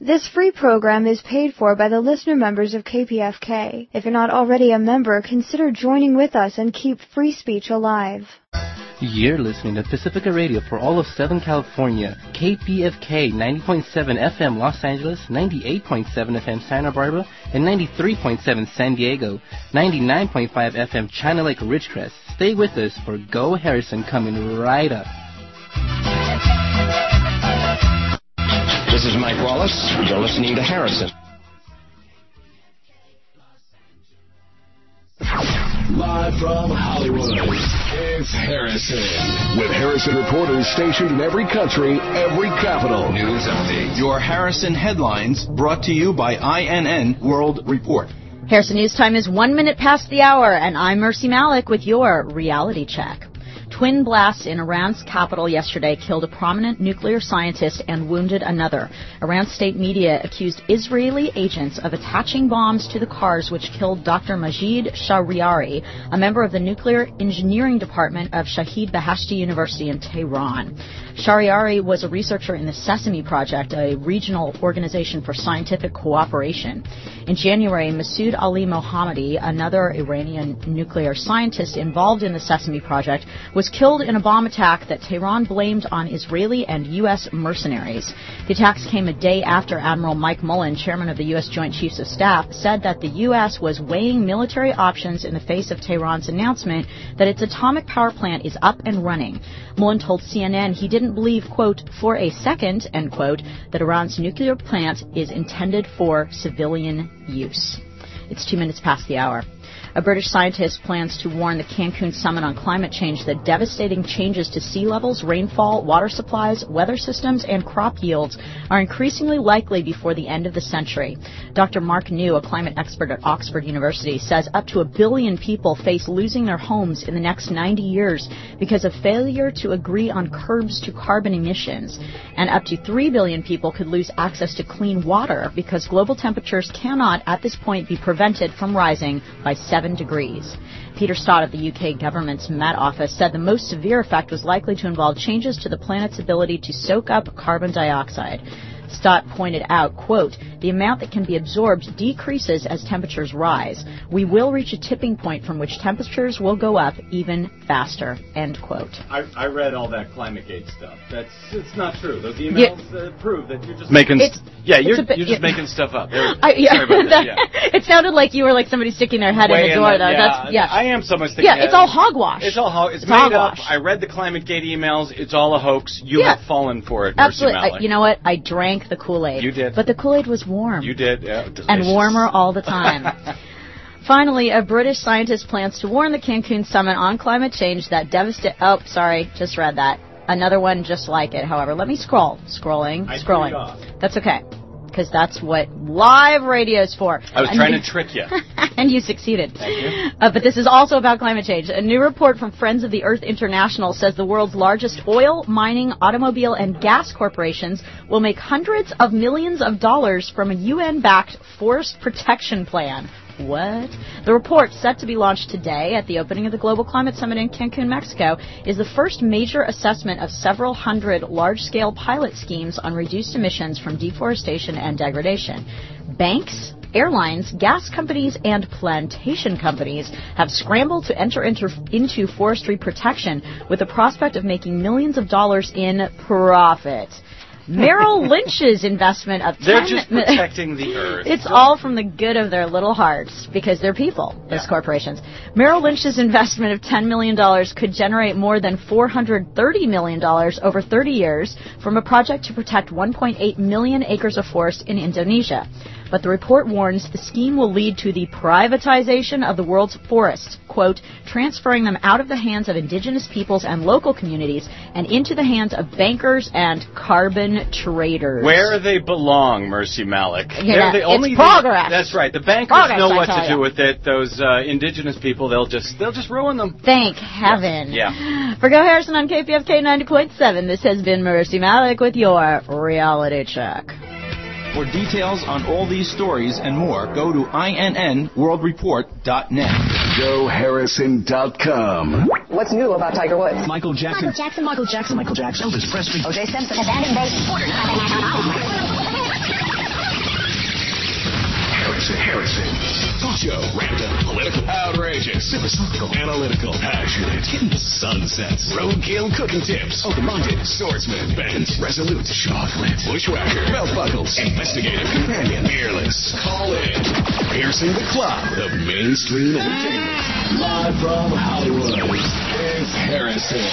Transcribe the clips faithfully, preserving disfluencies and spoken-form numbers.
This free program is paid for by the listener members of K P F K. If you're not already a member, consider joining with us and keep free speech alive. You're listening to Pacifica Radio for all of Southern California. K P F K ninety point seven F M Los Angeles, ninety-eight point seven F M Santa Barbara, and ninety-three point seven San Diego, ninety-nine point five F M China Lake Ridgecrest. Stay with us for Go Harrison coming right up. This is Mike Wallace. You're listening to Harrison. Live from Hollywood, it's Harrison. With Harrison reporters stationed in every country, every capital. News update. Your Harrison headlines brought to you by I N N World Report. Harrison News Time is one minute past the hour, and I'm Mercy Malik with your reality check. Twin blasts in Iran's capital yesterday killed a prominent nuclear scientist and wounded another. Iran's state media accused Israeli agents of attaching bombs to the cars which killed Doctor Majid Shahriari, a member of the nuclear engineering department of Shahid Beheshti University in Tehran. Shahriari was a researcher in the Sesame Project, a regional organization for scientific cooperation. In January, Masoud Ali Mohammadi, another Iranian nuclear scientist involved in the Sesame Project, was killed in a bomb attack that Tehran blamed on Israeli and U S mercenaries. The attacks came a day after Admiral Mike Mullen, chairman of the U S Joint Chiefs of Staff, said that the U S was weighing military options in the face of Tehran's announcement that its atomic power plant is up and running. Mullen told C N N he didn't believe, quote, for a second, end quote, that Iran's nuclear plant is intended for civilian use. It's two minutes past the hour. A British scientist plans to warn the Cancun summit on climate change that devastating changes to sea levels, rainfall, water supplies, weather systems, and crop yields are increasingly likely before the end of the century. Doctor Mark New, a climate expert at Oxford University, says up to a billion people face losing their homes in the next ninety years because of failure to agree on curbs to carbon emissions. And up to three billion people could lose access to clean water because global temperatures cannot, at this point, be prevented from rising by seven degrees. Peter Stott of the U K government's Met Office said the most severe effect was likely to involve changes to the planet's ability to soak up carbon dioxide. Stott pointed out, quote, the amount that can be absorbed decreases as temperatures rise. We will reach a tipping point from which temperatures will go up even faster, end quote. I, I read all that ClimateGate stuff. That's it's not true. Those emails yeah. uh, prove that you're just making. It's, yeah, you're bit, you're just yeah. making stuff up. I, yeah, Sorry about that. Yeah. It sounded like you were like somebody sticking their head Way in the door. In the, though. Yeah, That's, yeah, I am someone sticking. Yeah, head. it's all hogwash. It's all ho- it's, it's made hogwash. up. I read the ClimateGate emails. It's all a hoax. You yeah. have fallen for it, Absolutely. Mercy Malik. I, you know what? I drank the Kool-Aid. You did. But the Kool-Aid was warm. You did, yeah. Delicious. And warmer all the time. Finally, a British scientist plans to warn the Cancun summit on climate change that devastate. Oh, sorry, just read that. Another one just like it. However, let me scroll. Scrolling. I scrolling. off. That's okay, because that's what live radio is for. I was and trying you, to trick you. And you succeeded. Thank you. Uh, but this is also about climate change. A new report from Friends of the Earth International says the world's largest oil, mining, automobile, and gas corporations will make hundreds of millions of dollars from a U N-backed forest protection plan. What? The report, set to be launched today at the opening of the Global Climate Summit in Cancun, Mexico, is the first major assessment of several hundred large-scale pilot schemes on reduced emissions from deforestation and degradation. Banks, airlines, gas companies, and plantation companies have scrambled to enter into, into forestry protection with the prospect of making millions of dollars in profit. Merrill Lynch's investment of ten They're just protecting the earth. It's all from the good of their little hearts, because they're people, those yeah. corporations. Merrill Lynch's investment of ten million dollars could generate more than four hundred thirty million dollars over thirty years from a project to protect one point eight million acres of forest in Indonesia. But the report warns the scheme will lead to the privatization of the world's forests, quote, transferring them out of the hands of indigenous peoples and local communities and into the hands of bankers and carbon traders. Where they belong, Mercy Malik. Yeah, They're the only it's progress. Thing, that's right. The bankers progress, know what to you. do with it. Those uh, indigenous people, they'll just they'll just ruin them. Thank heaven. Yes. Yeah. For Go Harrison on K P F K ninety point seven, this has been Mercy Malik with your reality check. For details on all these stories and more, go to I N N world report dot net. Go Harrison dot com. What's new about Tiger Woods? Michael Jackson. Michael Jackson, Michael Jackson, Michael Jackson. Elvis Presley. O J Simpson. Abandoned base. show. Random, political, outrageous, philosophical, analytical, passionate, hidden sunsets, roadkill cooking tips, open-minded, swordsman, bent, resolute, chocolate, bushwhacker, belt buckles, investigative, companion, fearless. Call in. Piercing the cloud of mainstream entertainment. Live from Hollywood, it's Harrison.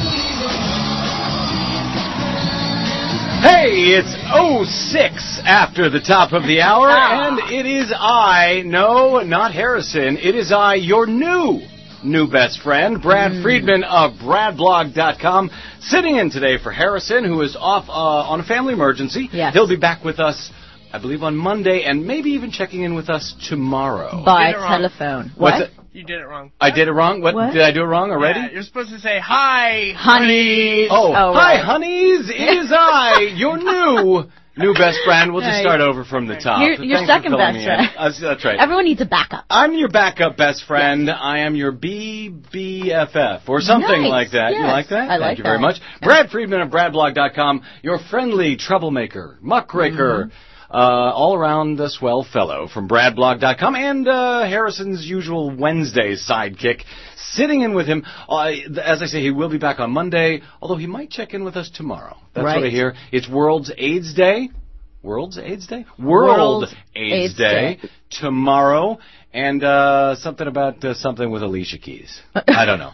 Hey, it's oh six after the top of the hour, and it is I, no, not Harrison, it is I, your new, new best friend, Brad mm. Friedman of brad blog dot com, sitting in today for Harrison, who is off uh, on a family emergency. Yes. He'll be back with us, I believe, on Monday, and maybe even checking in with us tomorrow. By telephone. What? What? You did it wrong. I did it wrong? What? What? Did I do it wrong already? Yeah, you're supposed to say, hi, Honeys. Oh, oh hi, right. honeys. It is I, your new, new best friend. We'll just Right. start over from the top. You're, you're Thanks for second filling best me friend. in. Uh, that's right. Everyone needs a backup. I'm your backup best friend. I am your B B F F or something Nice. like that. You Yes. like that? I like Thank you very that. much. Brad Friedman of brad blog dot com, your friendly troublemaker, muckraker, Mm-hmm. uh, all-around uh, swell fellow from brad blog dot com, and uh, Harrison's usual Wednesday sidekick, sitting in with him. Uh, as I say, he will be back on Monday, although he might check in with us tomorrow. That's Right. what I hear. It's World's AIDS Day. World's AIDS Day? World, World AIDS, AIDS Day, Day. tomorrow, and uh, something about uh, something with Alicia Keys. I don't know.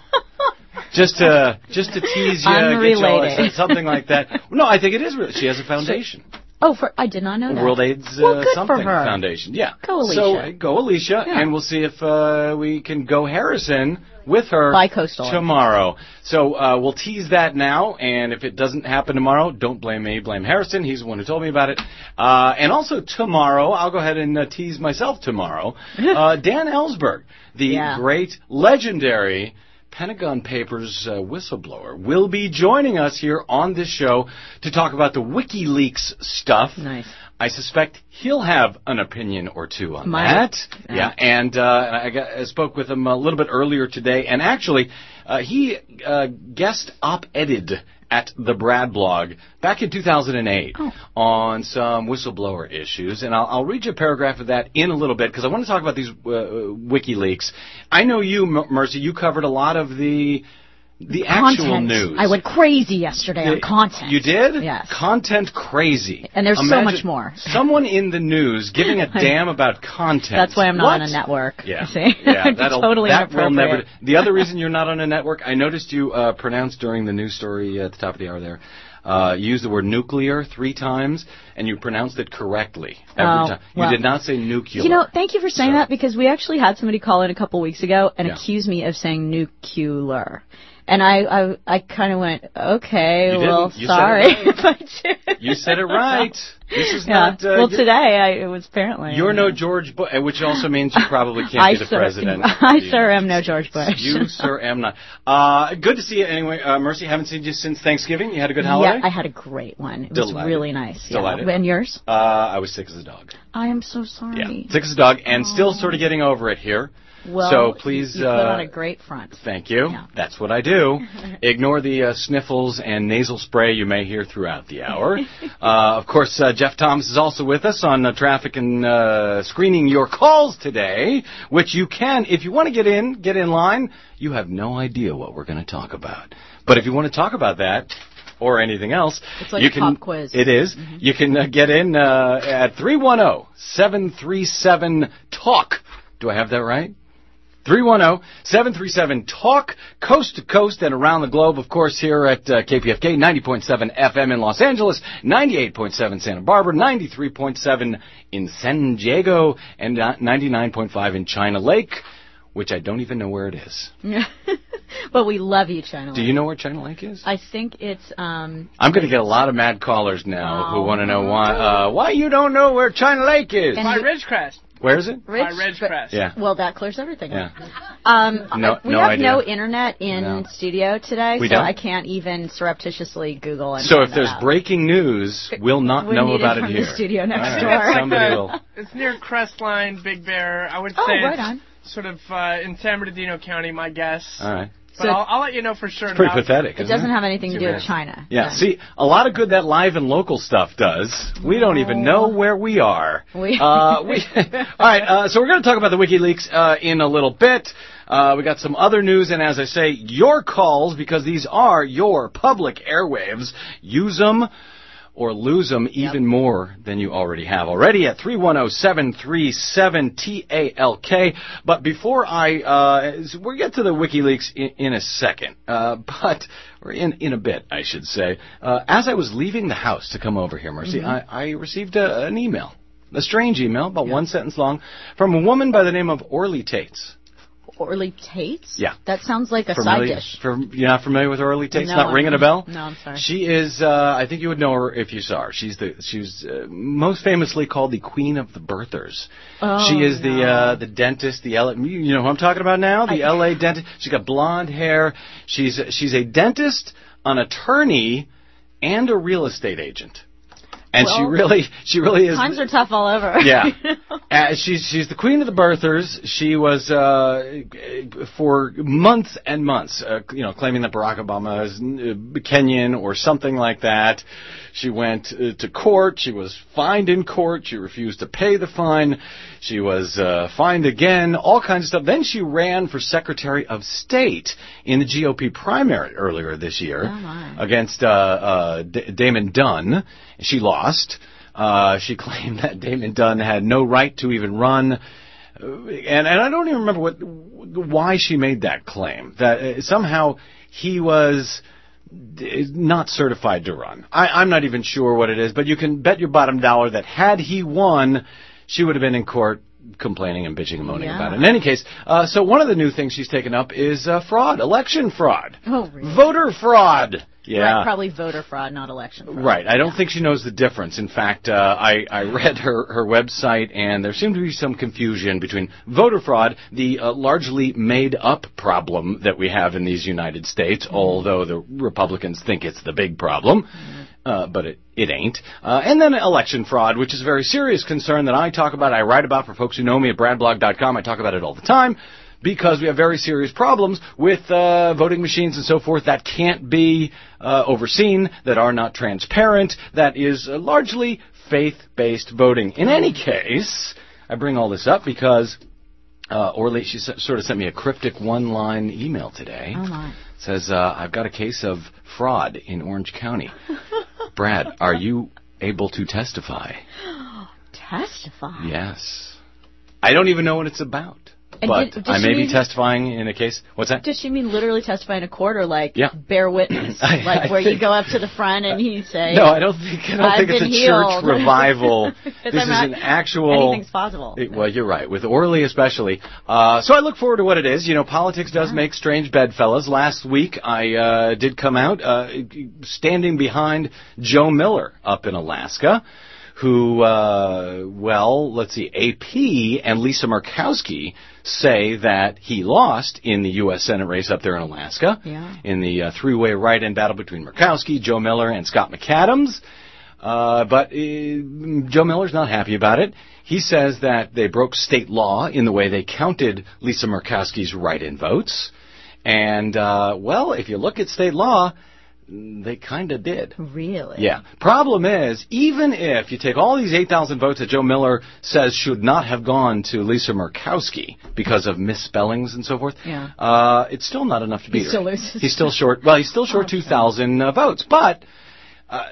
Just to just to tease you, get you all Unrelated. something like that. No, I think it is real. She has a foundation. Oh, for I did not know that. World AIDS uh, Well, good for something her. Foundation. Yeah. Go, Alicia. So uh, go Alicia, Yeah. and we'll see if uh, we can go Harrison with her Bi-coastal. tomorrow. So uh, we'll tease that now, and if it doesn't happen tomorrow, don't blame me, blame Harrison. He's the one who told me about it. Uh, and also tomorrow, I'll go ahead and uh, tease myself tomorrow. Uh, Dan Ellsberg, the Yeah. great, legendary Pentagon Papers uh, whistleblower, will be joining us here on this show to talk about the WikiLeaks stuff. Nice. I suspect he'll have an opinion or two on Might. that. Yeah. Yeah, and uh, I, got, I spoke with him a little bit earlier today, and actually, uh, he uh, guest op-edited at the Brad blog back in two thousand eight Oh. on some whistleblower issues, and I'll, I'll read you a paragraph of that in a little bit because I want to talk about these uh, WikiLeaks. I know you, M- Mercy, you covered a lot of the the actual Content. news. I went crazy yesterday on The- content. You did? Yes. Content crazy. And there's so Imagine much more. Someone in the news giving a damn about content. That's why I'm not What? on a network. Yeah. See? Yeah, It'd be that'll, totally that will never. inappropriate. The other reason you're not on a network, I noticed you uh, pronounced during the news story at the top of the hour there. Uh, you used the word nuclear three times, and you pronounced it correctly every Oh, time. You well. did not say nuclear. You know, thank you for saying So- that because we actually had somebody call in a couple weeks ago and Yeah. accuse me of saying nuclear. And I, I, I kind of went, okay, You well, didn't. You said sorry it if I did. You said it right. This is Yeah. not. Uh, well, you- today I, it was apparently. You're no George Bush, which also means you probably can't I be the sir, president. I, of the sir, am United no States. George Bush. You, sir, am not. Uh, good to see you anyway. Uh, Mercy, haven't seen you since Thanksgiving. You had a good holiday? Yeah, I had a great one. It was Delighted. really nice. Yeah. Delighted. And yours? Uh, I was sick as a dog. I am so sorry. Yeah, sick as a dog, and still sort of getting over it here. Well, so please, you, you put uh, on a great front. Thank you. Yeah. That's what I do. Ignore the uh, sniffles and nasal spray you may hear throughout the hour. uh, of course, uh, Jeff Thomas is also with us on uh, traffic and uh, screening your calls today, which you can, if you want to get in, get in line. You have no idea what we're going to talk about. But if you want to talk about that, or anything else, It's like you a can, pop quiz. It is. Mm-hmm. You can uh, get in uh, at three one zero, seven three seven, talk. Do I have that right? three one zero, seven three seven, talk, coast to coast and around the globe, of course, here at uh, K P F K, ninety point seven F M in Los Angeles, ninety-eight point seven Santa Barbara, ninety-three point seven in San Diego, and uh, ninety-nine point five in China Lake, which I don't even know where it is. But we love you, China Lake. Do you know where China Lake is? I think it's... um. I'm going to get a lot of mad callers now Oh. who want to know why uh, why you don't know where China Lake is. And By you- Ridgecrest. Where is it? Rich, By Ridgecrest. Yeah. Well, that clears everything Yeah. up. Um, No- we no have idea. no internet in No. studio today, We so don't? I can't even surreptitiously Google and So find if there's that out. breaking news, we'll not We know need it about it, from the here. studio next All right. door. It's like Somebody the- will. It's near Crestline, Big Bear. I would Oh, say right it's on. sort of uh, in San Bernardino County, my guess. All right. But I'll, I'll let you know for sure. It's pretty pathetic. It isn't doesn't it? have anything to do with China. Yeah, No. see, a lot of good that live and local stuff does. We don't even know where we are. We uh, we, all right, uh, so we're going to talk about the WikiLeaks uh, in a little bit. Uh, we got some other news, and as I say, your calls, because these are your public airwaves. Use them or lose them even yep. more than you already have already at three one zero, seven three seven, T A L K. But before I, uh, we'll get to the WikiLeaks in, in a second, uh, but, or in, in a bit, I should say. Uh, as I was leaving the house to come over here, Mercy, mm-hmm. I, I received a, an email, a strange email, about yeah. one sentence long, from a woman by the name of Orly Tates. Orly Tates? Yeah. That sounds like a familiar, side dish. For, you're not familiar with Orly Tates? No, not ringing a bell? No, I'm sorry. She is, uh, I think you would know her if you saw her. She's the, she's uh, most famously called the Queen of the Birthers. Oh, she is no. the uh, the dentist, the L A, you know who I'm talking about now? The I, L A dentist. She's got blonde hair. She's She's a dentist, an attorney, and a real estate agent. And well, she really, she really is. Times are tough all over. Yeah, uh, she's she's the queen of the birthers. She was uh, for months and months, uh, you know, claiming that Barack Obama is Kenyan or something like that. She went uh, to court. She was fined in court. She refused to pay the fine. She was uh, fined again. All kinds of stuff. Then she ran for Secretary of State in the G O P primary earlier this year oh against uh, uh, D- Damon Dunn. She lost. Uh, she claimed that Damon Dunn had no right to even run. Uh, and, and I don't even remember what why she made that claim. That uh, somehow he was not certified to run. I, I'm not even sure what it is, but you can bet your bottom dollar that had he won, she would have been in court complaining and bitching and moaning yeah. about it. In any case, uh, so one of the new things she's taken up is uh, fraud, election fraud. Oh, really? Voter fraud. Yeah. Right, probably voter fraud, not election fraud. Right. I don't yeah. think she knows the difference. In fact, uh, I, I read her, her website, and there seemed to be some confusion between voter fraud, the uh, largely made-up problem that we have in these United States, mm-hmm. although the Republicans think it's the big problem. Mm-hmm. Uh, but it, it ain't. Uh, and then election fraud, which is a very serious concern that I talk about, I write about for folks who know me at brad blog dot com. I talk about it all the time. Because we have very serious problems with uh, voting machines and so forth that can't be uh, overseen, that are not transparent, that is uh, largely faith-based voting. In any case, I bring all this up because uh, Orly, she s- sort of sent me a cryptic one-line email today. Oh, my. It says, uh, I've got a case of fraud in Orange County. Brad, are you able to testify? Testify? Yes. I don't even know what it's about. And but did, did I may mean, be testifying in a case. What's that? Does she mean literally testify in a court, or like yeah. bear witness, I, like I where think, you go up to the front and you say? No, I don't think. I don't I've think it's a healed. church revival. This I'm is not, an actual. Anything's possible. It, well, you're right with Orly especially. Uh, so I look forward to what it is. You know, politics does yeah. make strange bedfellows. Last week I uh, did come out uh, standing behind Joe Miller up in Alaska. Who, uh, well, let's see, A P and Lisa Murkowski say that he lost in the U S Senate race up there in Alaska yeah. in the uh, three-way write-in battle between Murkowski, Joe Miller, and Scott McAdams. Uh, but uh, Joe Miller's not happy about it. He says that they broke state law in the way they counted Lisa Murkowski's write-in votes. And, uh, well, if you look at state law, they kind of did. Really? Yeah. Problem is, even if you take all these eight thousand votes that Joe Miller says should not have gone to Lisa Murkowski because of misspellings and so forth, yeah. uh, it's still not enough to beat he her. Still loses. He's still short. Well, he's still short two thousand uh, votes. But uh,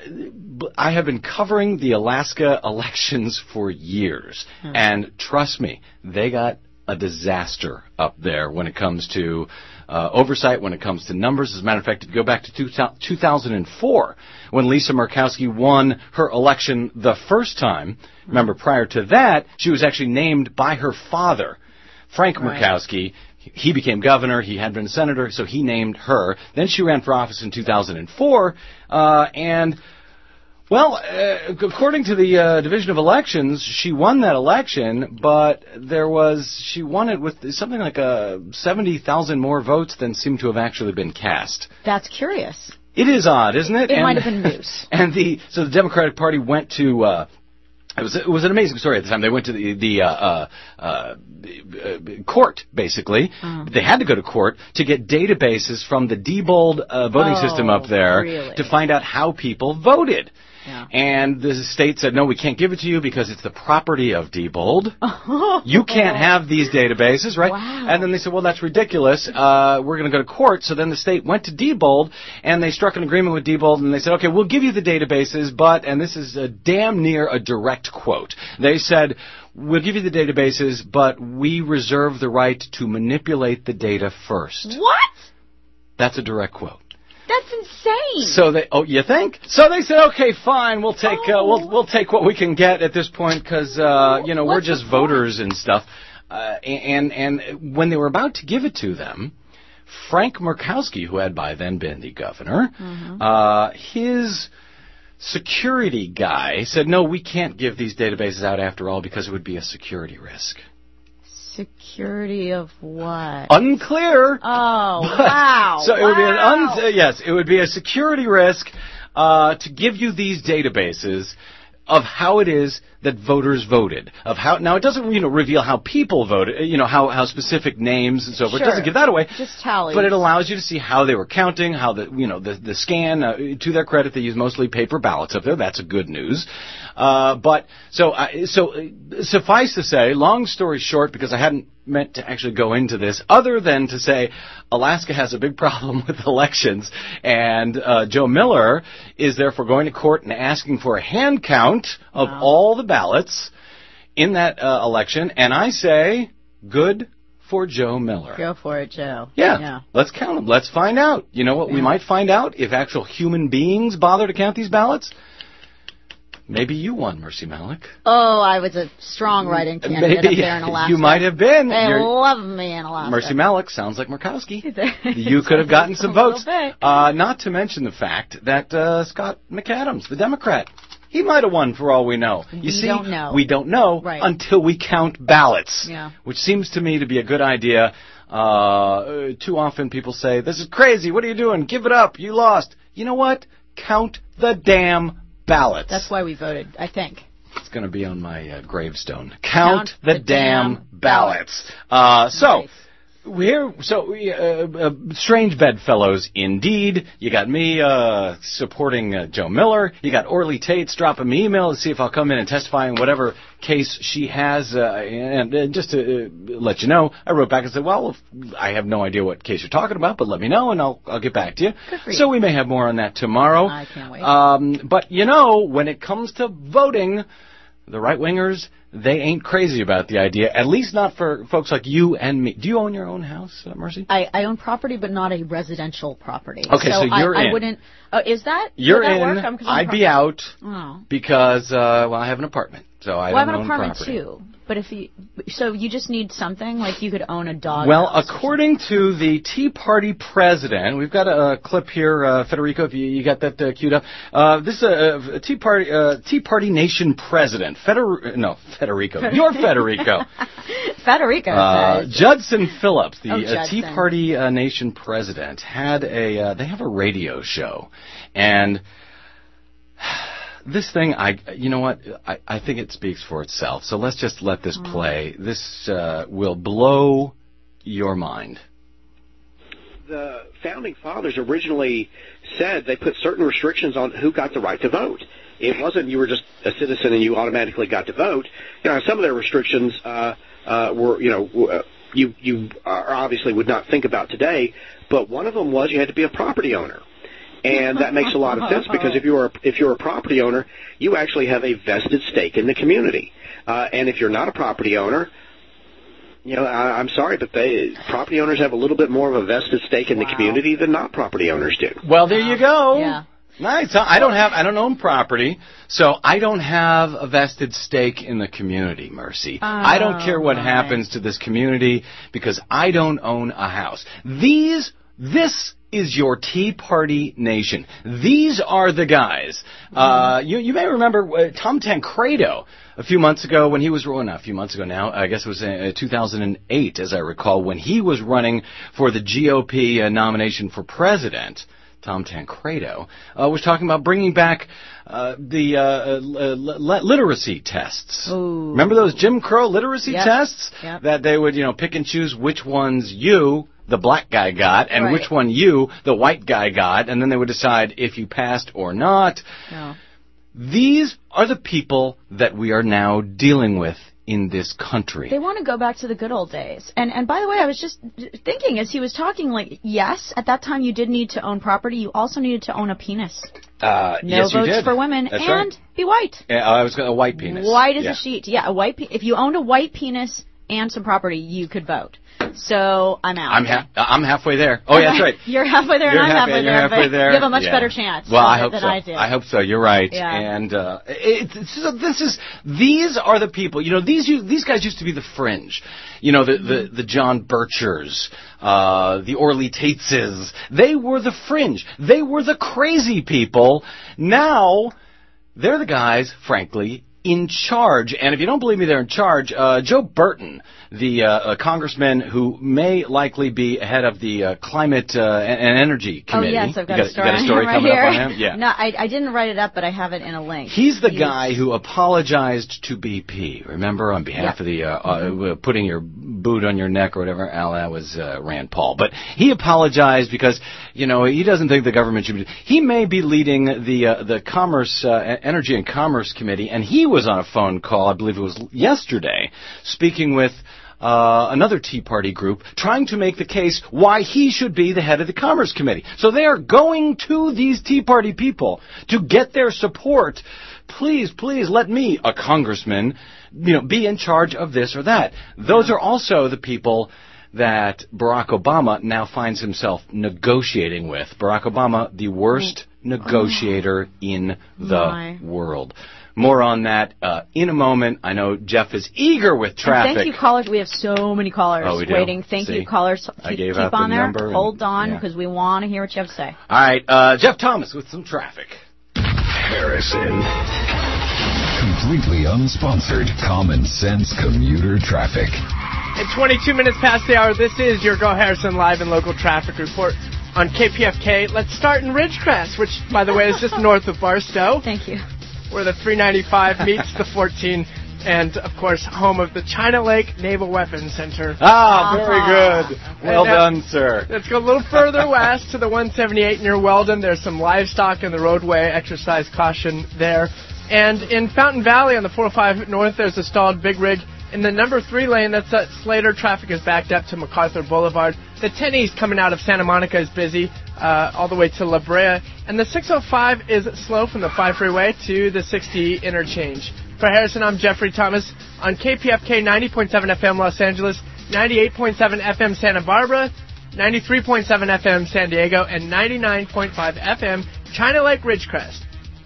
I have been covering the Alaska elections for years. Hmm. And trust me, they got a disaster up there when it comes to uh, oversight, when it comes to numbers. As a matter of fact, if you go back to two thousand four, when Lisa Murkowski won her election the first time, remember, prior to that, she was actually named by her father, Frank right. Murkowski. He became governor. He had been a senator, so he named her. Then she ran for office in two thousand four, uh, and... Well, uh, according to the uh, Division of Elections, she won that election, but there was she won it with something like uh, seventy thousand more votes than seemed to have actually been cast. That's curious. It is odd, isn't it? It and, might have been loose. And the so the Democratic Party went to uh, It was it was an amazing story at the time. They went to the the uh, uh, uh, court basically. Uh-huh. They had to go to court to get databases from the Diebold uh, voting oh, system up there really? to find out how people voted. Yeah. And the state said, no, we can't give it to you because it's the property of Diebold. You can't have these databases, right? Wow. And then they said, well, that's ridiculous. Uh, we're going to go to court. So then the state went to Diebold, and they struck an agreement with Diebold, and they said, okay, we'll give you the databases, but, and this is a damn near a direct quote, they said, we'll give you the databases, but we reserve the right to manipulate the data first. What? That's a direct quote. That's insane. So they, oh, you think? So they said, okay, fine, we'll take, oh. uh, we'll we'll take what we can get at this point because, uh, you know, What's we're just voters and stuff. Uh, and and when they were about to give it to them, Frank Murkowski, who had by then been the governor, mm-hmm. uh, his security guy said, no, we can't give these databases out after all because it would be a security risk. Security of what? Unclear. Oh, wow. So it would be an wow. un- yes, it would be a security risk uh, to give you these databases of how it is that voters voted. Of how now it doesn't you know reveal how people voted, you know how, how specific names and so forth. Sure. It doesn't give that away. Just tallies. But it allows you to see how they were counting, how the you know the the scan. Uh, to their credit, they use mostly paper ballots up there. That's a good news. Uh, but so uh, so uh, suffice to say, long story short, because I hadn't meant to actually go into this, other than to say Alaska has a big problem with elections, and uh, Joe Miller is therefore going to court and asking for a hand count of wow. all the ballots in that uh, election, and I say, good for Joe Miller. Go for it, Joe. Yeah, yeah. Let's count them. Let's find out. You know what yeah. we might find out if actual human beings bother to count these ballots? Maybe you won, Mercy Malik. Oh, I was a strong writing candidate Maybe up there in Alaska. You might have been. They You're, love me in Alaska. Mercy Malik sounds like Murkowski. You could have gotten some votes. Uh, not to mention the fact that uh, Scott McAdams, the Democrat, he might have won for all we know. You we see, don't know. we don't know right. until we count ballots, yeah. which seems to me to be a good idea. Uh, too often people say, this is crazy, what are you doing? Give it up, you lost. You know what? Count the damn ballots. That's why we voted, I think. It's going to be on my uh, gravestone. Count, Count the, the damn, damn ballots. ballots. Uh, so, nice. Here, so uh, uh, strange bedfellows indeed. You got me uh, supporting uh, Joe Miller. You got Orly Tates dropping me email to see if I'll come in and testify in whatever case she has. Uh, and, and just to uh, let you know, I wrote back and said, "Well, if, I have no idea what case you're talking about, but let me know and I'll I'll get back to you." Good for you. So we may have more on that tomorrow. I can't wait. Um, but you know, when it comes to voting, the right wingers, they ain't crazy about the idea, at least not for folks like you and me. Do you own your own house, uh, Mercy? I, I own property, but not a residential property. Okay, so, so you're I, in. I wouldn't. Uh, is that? You're that in. Work? I'm, I'd pro- be out oh. because uh, well, I have an apartment, so I well, don't I have an own apartment property. too. But if you, so you just need something like you could own a dog. Well, house according to the Tea Party president, we've got a, a clip here, uh, Federico. If you, you got that uh, queued up, uh, this is a, a Tea Party uh, Tea Party Nation president, Feder no Federico, you're Federico. Federico uh, says. Judson Phillips, the oh, uh, Tea Party uh, Nation president, had a uh, they have a radio show, and this thing, I you know what, I, I think it speaks for itself. So let's just let this play. This uh, will blow your mind. The founding fathers originally said they put certain restrictions on who got the right to vote. It wasn't you were just a citizen and you automatically got to vote. You know, some of their restrictions uh, uh, were, you know, you you are obviously would not think about today. But one of them was you had to be a property owner. And that makes a lot of sense because if you're a, if you're a property owner, you actually have a vested stake in the community. Uh, and if you're not a property owner, you know, I, I'm sorry, but they property owners have a little bit more of a vested stake in wow. the community than not property owners do. Well, there you go. Yeah. Nice. I don't have. I don't own property, so I don't have a vested stake in the community. Mercy. Oh, I don't care what right. happens to this community because I don't own a house. These. This is your Tea Party Nation. These are the guys. Uh, you, you may remember uh, Tom Tancredo a few months ago when he was, well, not a few months ago now, I guess it was uh, two thousand eight, as I recall, when he was running for the G O P uh, nomination for president. Tom Tancredo, uh, was talking about bringing back uh, the uh, uh, li- literacy tests. Ooh. Remember those Jim Crow literacy Yep. tests? Yep. That they would, you know, pick and choose which ones you, the black guy, got, and Right. which one you, the white guy, got, and then they would decide if you passed or not. No. These are the people that we are now dealing with in this country. They want to go back to the good old days. And and by the way, I was just thinking as he was talking, like, yes, at that time you did need to own property. You also needed to own a penis. Uh, No yes, you votes did. for women, That's and right. be white. Yeah, I was gonna, a white penis. White as yeah. a sheet. Yeah, a white. Pe- if you owned a white penis and some property, you could vote. So I'm out. I'm ha- I'm halfway there. Oh, yeah, that's right. You're halfway there, You're and I'm halfway, halfway you're there. halfway but there. You have a much Yeah. better chance. Well, than, I hope than so. I do. I hope so. You're right. Yeah. And uh, it, it's, so this is these are the people. You know, these you, these guys used to be the fringe. You know, the Mm-hmm. the, the John Birchers, uh, the Orly Tateses. They were the fringe. They were the crazy people. Now they're the guys, frankly, in charge. And if you don't believe me, they're in charge. Uh, Joe Burton, the uh, uh, congressman who may likely be head of the uh, Climate uh, and, and Energy Committee. Oh, yes, I've got, you a story, you got a story right coming here. up on him? Yeah. No, I, I didn't write it up, but I have it in a link. He's the guy who apologized to B P, remember, on behalf Yep. of the uh, Mm-hmm. uh, putting your boot on your neck or whatever. Al, that was uh, Rand Paul. But he apologized because, you know, he doesn't think the government should be. He may be leading the uh, the Commerce, uh, Energy and Commerce Committee, and he was on a phone call, I believe it was yesterday, speaking with Uh, another Tea Party group, trying to make the case why he should be the head of the Commerce Committee. So they are going to these Tea Party people to get their support. Please, please let me, a congressman, you know, be in charge of this or that. Those are also the people that Barack Obama now finds himself negotiating with. Barack Obama, the worst negotiator in the My. world. More on that uh, in a moment. I know Jeff is eager with traffic. And thank you, callers. We have so many callers Oh, we do? waiting. Thank See? you, callers. I Keep, gave keep out the on there. number and- Hold on, yeah. because we want to hear what you have to say. All right, uh, Jeff Thomas with some traffic. Harrison. Completely unsponsored, common sense commuter traffic. At twenty-two minutes past the hour, this is your Go Harrison live and local traffic report on K P F K. Let's start in Ridgecrest, which, by the way, is just north of Barstow. Thank you. Where the three ninety-five meets the fourteen, and, of course, home of the China Lake Naval Weapons Center. Ah, very good. Well And, uh, done, sir. Let's go a little further west to the one seventy-eight near Weldon. There's some livestock in the roadway. Exercise caution there. And in Fountain Valley on the four oh five north, there's a stalled big rig. In the number three lane, that's at Slater, traffic is backed up to MacArthur Boulevard. The ten East coming out of Santa Monica is busy uh, all the way to La Brea. And the six oh five is slow from the five freeway to the sixty interchange. For Harrison, I'm Jeffrey Thomas on K P F K ninety point seven F M Los Angeles, ninety-eight point seven F M Santa Barbara, ninety-three point seven F M San Diego, and ninety-nine point five F M China Lake Ridgecrest.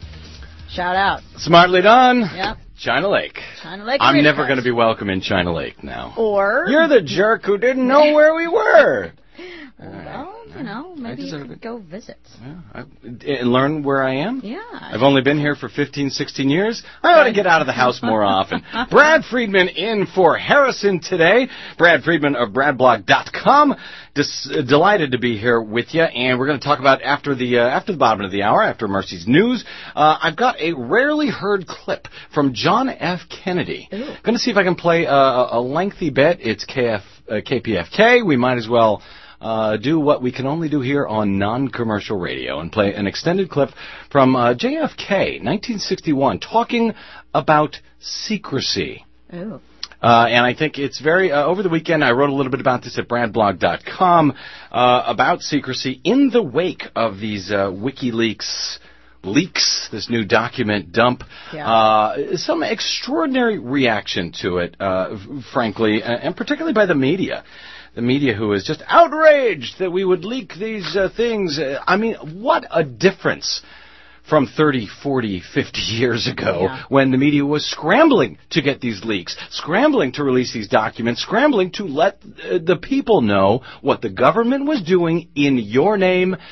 Shout out. Smartly done. Yep. China Lake. China Lake I'm Ridgecrest. never going to be welcome in China Lake now. Or... You're the jerk who didn't know where we were. Well, you know, maybe you deserve could it. go visit. Yeah, I, and learn where I am? Yeah. I've only been here for fifteen, sixteen years. I ought to get out of the house more often. Brad Friedman in for Harrison today. Brad Friedman of brad blog dot com. Dis- uh, delighted to be here with you, and we're going to talk about after the uh, after the bottom of the hour, after Mercy's news. Uh, I've got a rarely heard clip from John F. Kennedy. Ooh. Going to see if I can play a, a lengthy bit. It's K F, uh, K P F K. We might as well Uh, do what we can only do here on non-commercial radio and play an extended clip from uh, J F K, nineteen sixty-one, talking about secrecy. Ooh. Uh, and I think it's very, uh, over the weekend, I wrote a little bit about this at brad blog dot com, uh, about secrecy in the wake of these uh, WikiLeaks leaks, this new document dump. Yeah. Uh, some extraordinary reaction to it, uh, f- frankly, and, and particularly by the media. The media who is just outraged that we would leak these uh, things. Uh, I mean, what a difference from thirty, forty, fifty years ago Yeah. when the media was scrambling to get these leaks, scrambling to release these documents, scrambling to let uh, the people know what the government was doing in your name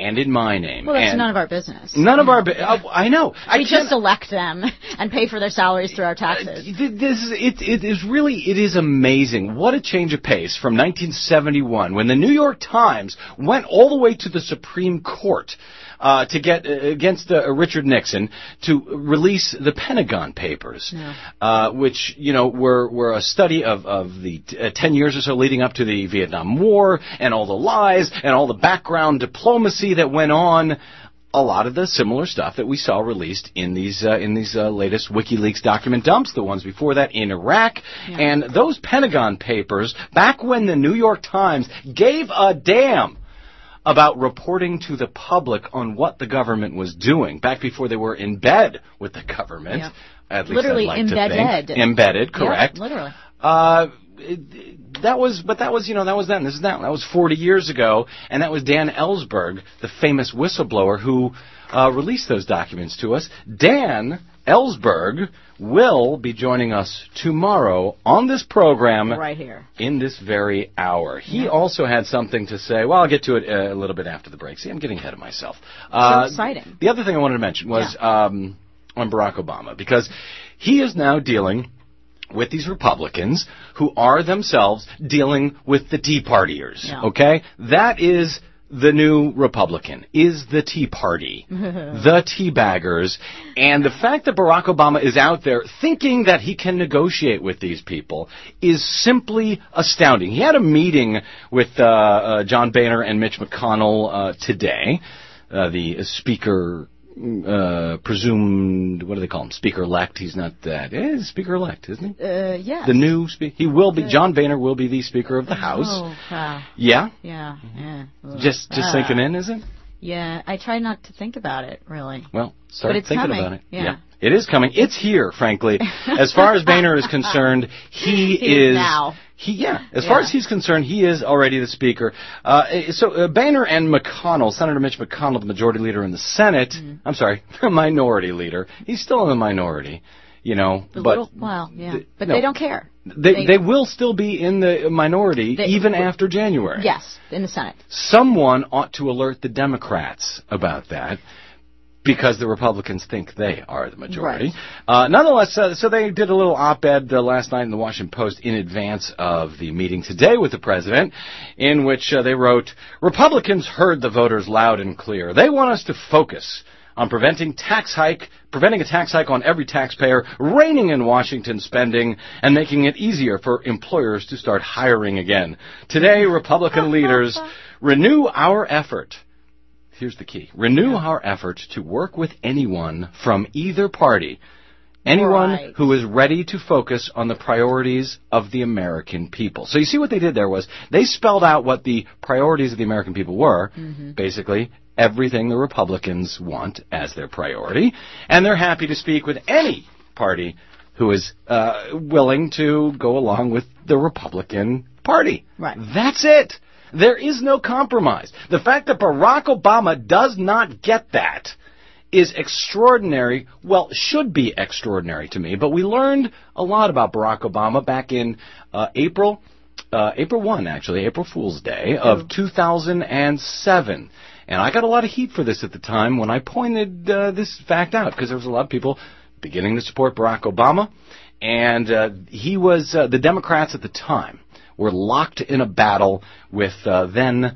and in my name. Well, that's and none of our business. None of our bu- I know. I we just elect them and pay for their salaries through our taxes. Uh, this is, it, it is really, it is amazing. What a change of pace from nineteen seventy-one, when the New York Times went all the way to the Supreme Court uh, to get uh, against uh, Richard Nixon to release the Pentagon Papers, Yeah. uh, which, you know, were, were a study of, of the t- uh, ten years or so leading up to the Vietnam War and all the lies and all the background diplomacy that went on. A lot of the similar stuff that we saw released in these uh, in these uh, latest WikiLeaks document dumps, the ones before that in Iraq, Yeah. and those Pentagon Papers, back when the New York Times gave a damn about reporting to the public on what the government was doing, back before they were in bed with the government. Yeah. At least Literally I'd like to embedded. think. Embedded, correct. Yeah, literally. Uh, it, that was, but that was, you know, that was then. This is now. That was forty years ago, and that was Dan Ellsberg, the famous whistleblower who uh, released those documents to us. Dan Ellsberg will be joining us tomorrow on this program, Right here. in this very hour. He Yeah. also had something to say. Well, I'll get to it uh, a little bit after the break. See, I'm getting ahead of myself. So Uh, exciting. The other thing I wanted to mention was um, on Barack Obama, because he is now dealing with these Republicans who are themselves dealing with the Tea Partiers, Yeah. okay? That is the new Republican, is the Tea Party, the Teabaggers, and the fact that Barack Obama is out there thinking that he can negotiate with these people is simply astounding. He had a meeting with uh, uh, John Boehner and Mitch McConnell uh, today, uh, the Speaker... Uh, presumed, what do they call him? Speaker-elect. He's not that. Eh, he's Speaker-elect, isn't he? Uh, yes. The new speaker. He will be, John Boehner will be the Speaker of the House. Oh, wow. Yeah? Yeah, yeah. Ugh. Just just Ah. sinking in, is it? Yeah, I try not to think about it, really. Well, start But it's thinking coming. about it. Yeah. It is coming. It's here, frankly. As far as Boehner is concerned, he, He is now. He, yeah. As far Yeah. as he's concerned, he is already the Speaker. Uh, so uh, Boehner and McConnell, Senator Mitch McConnell, the Majority Leader in the Senate. Mm-hmm. I'm sorry, the Minority Leader. He's still in the minority, you know. The but little, well, yeah. th- But no. they don't care. They, They- they will still be in the minority They- even after January. Yes, in the Senate. Someone ought to alert the Democrats about that, because the Republicans think they are the majority. Right. Uh, nonetheless, uh, so they did a little op-ed uh, last night in the Washington Post in advance of the meeting today with the president, in which uh, they wrote, Republicans heard the voters loud and clear. They want us to focus on preventing tax hike, preventing a tax hike on every taxpayer, reining in Washington spending, and making it easier for employers to start hiring again. Today, Republican leaders renew our effort. Here's the key. Renew our effort to work with anyone from either party. Anyone Right. who is ready to focus on the priorities of the American people. So you see what they did there was they spelled out what the priorities of the American people were. Mm-hmm. Basically, everything the Republicans want as their priority. And they're happy to speak with any party who is uh, willing to go along with the Republican Party. Right. That's it. There is no compromise. The fact that Barack Obama does not get that is extraordinary. Well, should be extraordinary to me. But we learned a lot about Barack Obama back in uh, April, uh, April first, actually, April Fool's Day of two thousand seven. And I got a lot of heat for this at the time when I pointed uh, this fact out, because there was a lot of people beginning to support Barack Obama. And uh, he was, uh, the Democrats at the time were locked in a battle with uh, then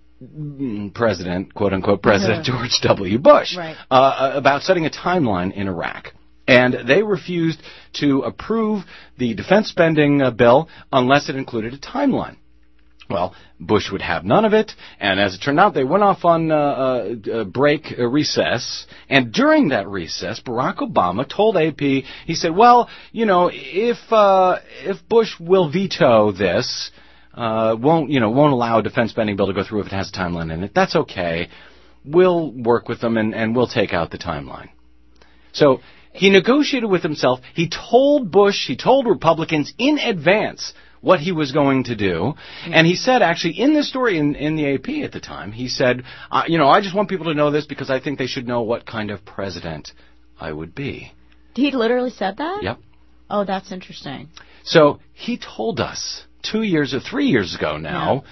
President, quote-unquote, President George W. Bush, Right. uh, about setting a timeline in Iraq. And they refused to approve the defense spending uh, bill unless it included a timeline. Well, Bush would have none of it, and as it turned out, they went off on uh, uh, break, uh, recess, and during that recess, Barack Obama told A P, he said, well, you know, if uh, if Bush will veto this, uh, won't, you know, won't allow a defense spending bill to go through if it has a timeline in it, that's okay. We'll work with them, and, and we'll take out the timeline. So he negotiated with himself. He told Bush, he told Republicans in advance what he was going to do. And he said, actually, in this story in, in the A P at the time, he said, uh, you know, I just want people to know this because I think they should know what kind of president I would be. He literally said that? Yep. Oh, that's interesting. So he told us two years or three years ago now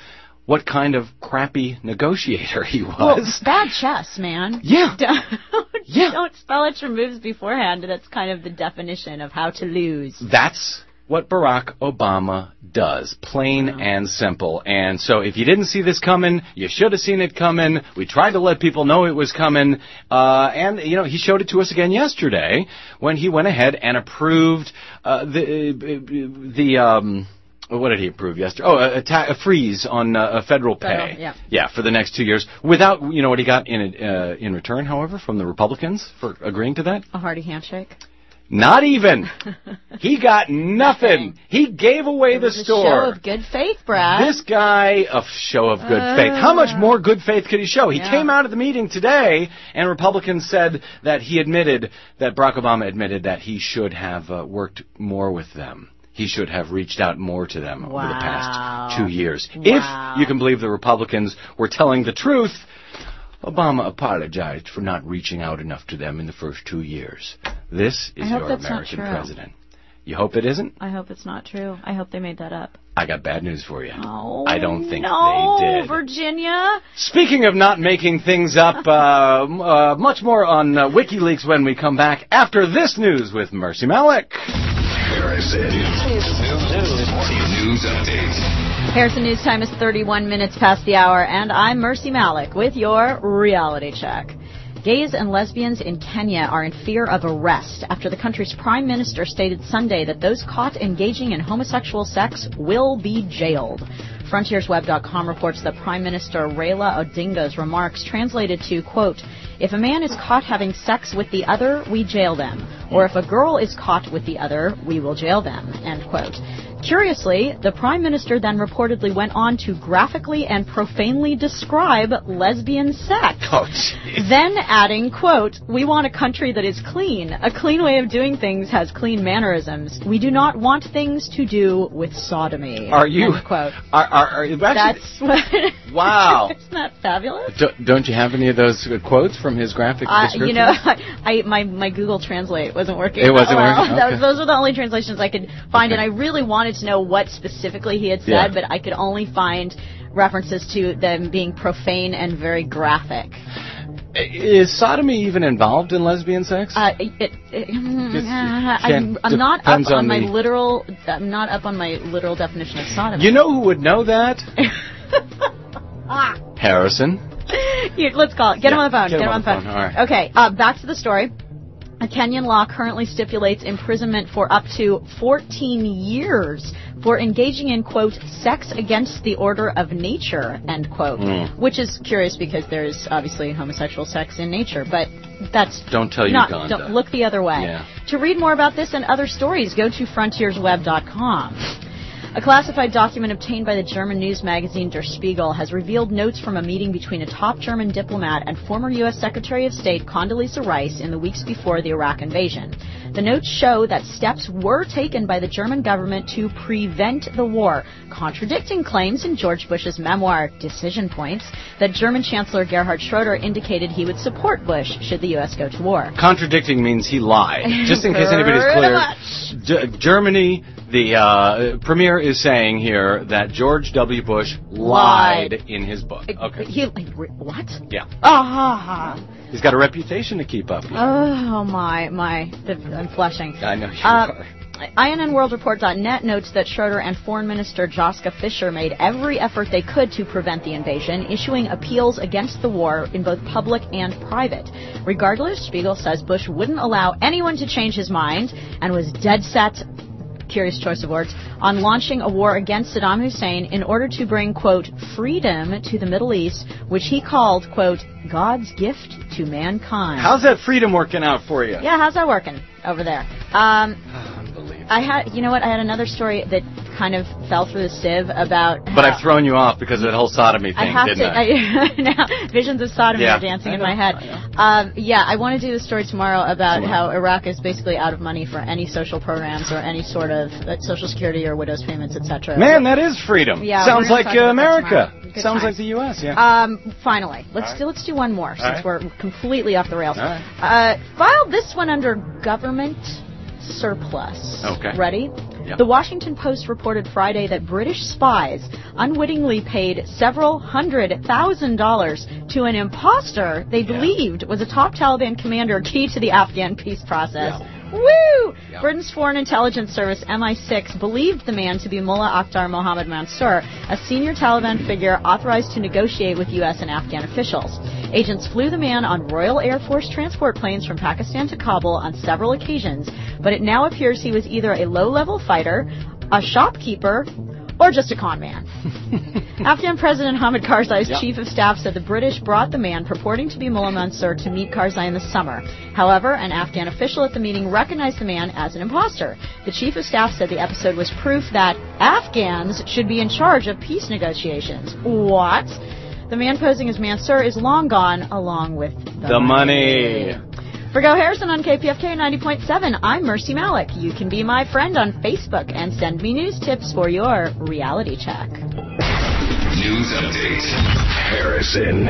what kind of crappy negotiator he was. Well, bad chess, man. Yeah. Don't, yeah. Don't spell out your moves beforehand. That's kind of the definition of how to lose. That's what Barack Obama does, plain wow. and simple. And so if you didn't see this coming, you should have seen it coming. We tried to let people know it was coming. Uh, and, you know, he showed it to us again yesterday when he went ahead and approved uh, the, uh, the um, what did he approve yesterday? Oh, a, a, a freeze on uh, federal pay. Federal, yeah. yeah, for the next two years. Without, you know what he got in uh, in return, however, from the Republicans for agreeing to that? A hearty handshake. Not even. He got nothing. nothing. He gave away it the was a store. Show of good faith, Brad. This guy, a show of good uh, faith. How much more good faith could he show? He yeah. came out of the meeting today, and Republicans said that he admitted, that Barack Obama admitted that he should have uh, worked more with them. He should have reached out more to them wow. over the past two years. Wow. If you can believe the Republicans were telling the truth, Obama apologized for not reaching out enough to them in the first two years. This is your American president. You hope it isn't? I hope it's not true. I hope they made that up. I got bad news for you. Oh, I don't think no, they did. Virginia. Speaking of not making things up, uh, uh, much more on uh, WikiLeaks when we come back after this news with Mercy Malik. Harrison News Update. Harrison News Time is thirty-one minutes past the hour, and I'm Mercy Malik with your reality check. Gays and lesbians in Kenya are in fear of arrest after the country's prime minister stated Sunday that those caught engaging in homosexual sex will be jailed. Frontiers Web dot com reports that Prime Minister Raila Odinga's remarks translated to, quote, if a man is caught having sex with the other, we jail them. Or if a girl is caught with the other, we will jail them, end quote. Curiously, the Prime Minister then reportedly went on to graphically and profanely describe lesbian sex. Oh, then adding, quote, we want a country that is clean. A clean way of doing things has clean mannerisms. We do not want things to do with sodomy. Are you? End quote. Are, are, are, actually, That's what... Wow. Isn't that fabulous? Do, don't you have any of those quotes from his graphic uh, description? You know, I, I, my, my Google Translate wasn't working. It wasn't well. working? Okay. Those were the only translations I could find, okay. And I really wanted to know what specifically he had said, yeah. but I could only find references to them being profane and very graphic. Is sodomy even involved in lesbian sex? Uh, it, it, it, I'm, I'm not up on, on my the... literal. I'm not up on my literal definition of sodomy. You know who would know that? ah. Harrison. Here, let's call it. Get yeah, him on the phone. Get, get him him on the phone. phone. All right. Okay. Uh, back to the story. A Kenyan law currently stipulates imprisonment for up to fourteen years for engaging in, quote, sex against the order of nature, end quote, mm. which is curious because there's obviously homosexual sex in nature, but that's don't tell not, Uganda. Don't look the other way. Yeah. To read more about this and other stories, go to frontiers web dot com. A classified document obtained by the German news magazine Der Spiegel has revealed notes from a meeting between a top German diplomat and former U S Secretary of State Condoleezza Rice in the weeks before the Iraq invasion. The notes show that steps were taken by the German government to prevent the war, contradicting claims in George Bush's memoir, Decision Points, that German Chancellor Gerhard Schroeder indicated he would support Bush should the U S go to war. Contradicting means he lied. Just in case anybody's clear, G- Germany, the uh, premier is saying here that George W. Bush lied, lied. in his book. Okay. He, what? Yeah. Ah. He's got a reputation to keep up. Oh, my, my. I'm flushing. I know you uh, are. I N N World Report dot net notes that Schroeder and Foreign Minister Joschka Fischer made every effort they could to prevent the invasion, issuing appeals against the war in both public and private. Regardless, Spiegel says Bush wouldn't allow anyone to change his mind and was dead set, curious choice of words, on launching a war against Saddam Hussein in order to bring, quote, freedom to the Middle East, which he called, quote, God's gift to mankind. How's that freedom working out for you? Yeah, how's that working over there? Um, Unbelievable. I had, you know what, I had another story that kind of fell through the sieve about... But I've thrown you off because of that whole sodomy thing, I have didn't to, I? I now, visions of sodomy yeah, are dancing I in know, my head. Um, yeah, I want to do the story tomorrow about tomorrow. how Iraq is basically out of money for any social programs or any sort of uh, social security or widow's payments, et cetera. Man, that is freedom. Yeah, sounds like uh, America. Sounds times. like the U S, yeah. Um, finally, let's right. do let's do one more since right. we're completely off the rails. All right. Uh, filed this one under government surplus. Okay. Ready? Yep. The Washington Post reported Friday that British spies unwittingly paid several hundred thousand dollars to an imposter they Yeah. believed was a top Taliban commander key to the Afghan peace process. Yeah. Woo! Yeah. Britain's Foreign Intelligence Service, M I six, believed the man to be Mullah Akhtar Mohammad Mansour, a senior Taliban figure authorized to negotiate with U S and Afghan officials. Agents flew the man on Royal Air Force transport planes from Pakistan to Kabul on several occasions, but it now appears he was either a low-level fighter, a shopkeeper, or just a con man. Afghan President Hamid Karzai's Yep. chief of staff said the British brought the man purporting to be Mullah Mansour to meet Karzai in the summer. However, an Afghan official at the meeting recognized the man as an imposter. The chief of staff said the episode was proof that Afghans should be in charge of peace negotiations. What? The man posing as Mansour is long gone, along with the, The money. For Go Harrison on K P F K ninety point seven, I'm Mercy Malik. You can be my friend on Facebook and send me news tips for your reality check. News update. Harrison.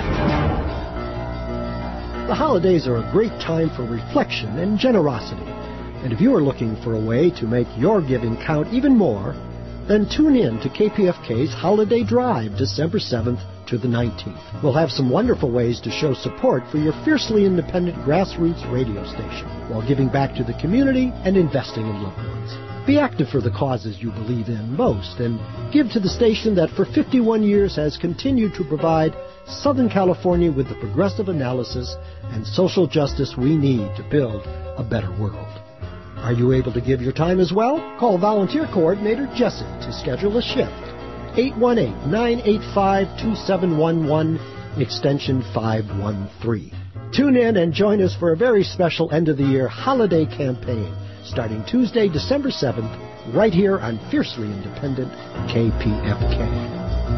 The holidays are a great time for reflection and generosity. And if you are looking for a way to make your giving count even more, then tune in to K P F K's Holiday Drive, December seventh to the nineteenth. We'll have some wonderful ways to show support for your fiercely independent grassroots radio station while giving back to the community and investing in loved ones. Be active for the causes you believe in most and give to the station that for fifty-one years has continued to provide Southern California with the progressive analysis and social justice we need to build a better world. Are you able to give your time as well? Call Volunteer Coordinator Jessup to schedule a shift. eight one eight, nine eight five, two seven one one, extension five one three. Tune in and join us for a very special end-of-the-year holiday campaign starting Tuesday, December seventh, right here on fiercely independent K P F K.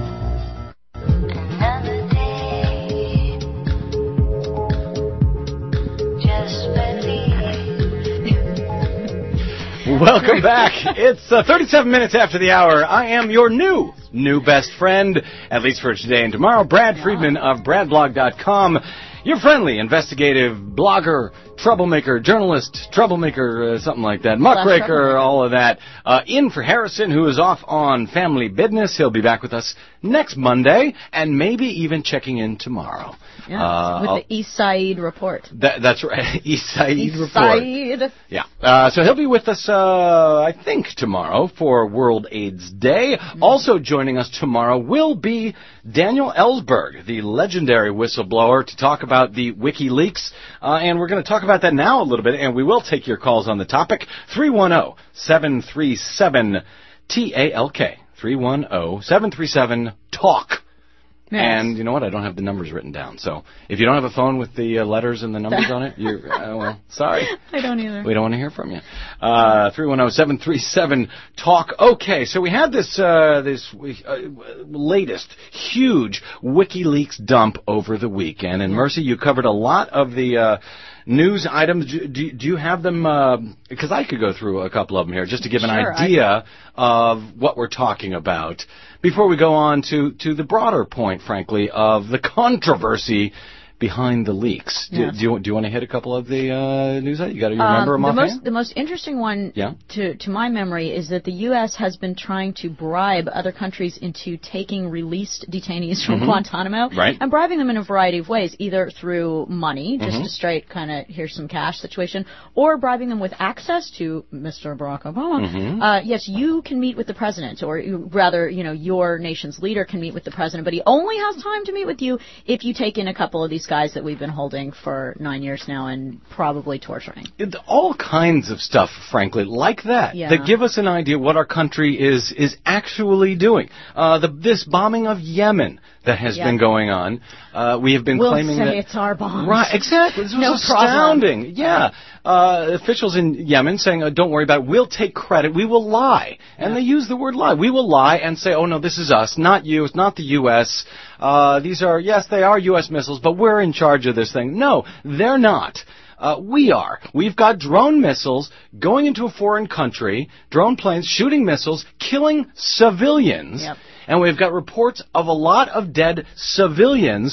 Welcome back. It's uh, thirty-seven minutes after the hour. I am your new, new best friend, at least for today and tomorrow, Brad Friedman of brad blog dot com. Your friendly, investigative blogger, troublemaker, journalist, troublemaker, uh, something like that, muckraker, all of that. Uh, in for Harrison, who is off on family business. He'll be back with us next Monday, and maybe even checking in tomorrow. Yeah, uh, with I'll, the East Side Report. That, that's right, East Side East Report. Side. Yeah. Uh, so he'll be with us, uh, I think, tomorrow for World AIDS Day. Mm-hmm. Also joining us tomorrow will be Daniel Ellsberg, the legendary whistleblower, to talk about the WikiLeaks. Uh, and we're going to talk about that now a little bit, and we will take your calls on the topic. three one zero, seven three seven, T A L K. three one zero, seven three seven, TALK. Yes. And you know what? I don't have the numbers written down. So if you don't have a phone with the uh, letters and the numbers on it, you're, uh, well, sorry. I don't either. We don't want to hear from you. Uh, three one zero, seven three seven, TALK. Okay, so we had this, uh, this uh, latest huge WikiLeaks dump over the weekend. And Mercy, you covered a lot of the uh, news items. Do, do, do you have them? Because uh, I could go through a couple of them here just to give an sure, idea of what we're talking about. Before we go on to, to the broader point, frankly, of the controversy behind the leaks. Do, yes. do, you, do you want to hit a couple of the uh, news? You got to remember um, them the offhand? most The most interesting one, yeah? to, to my memory, is that the U S has been trying to bribe other countries into taking released detainees from mm-hmm. Guantanamo right. and bribing them in a variety of ways, either through money, just mm-hmm. a straight kind of here's some cash situation, or bribing them with access to Mister Barack Obama. Mm-hmm. Uh, yes, you can meet with the president, or you, rather, you know, your nation's leader can meet with the president, but he only has time to meet with you if you take in a couple of these guys that we've been holding for nine years now and probably torturing. All kinds of stuff, frankly, like that, yeah. that give us an idea what our country is is actually doing. Uh, the, this bombing of Yemen that has yep. been going on, uh, we have been we'll claiming say that... it's our bombs. Right, exactly. This was no astounding. Problem. Yeah. Uh, officials in Yemen saying, oh, don't worry about it, we'll take credit, we will lie. And yeah. they use the word lie. We will lie and say, oh, no, this is us, not you, it's not the U S Uh, these are, yes, they are U S missiles, but we're in charge of this thing. No, they're not. Uh, we are. We've got drone missiles going into a foreign country, drone planes shooting missiles, killing civilians, yep. and we've got reports of a lot of dead civilians.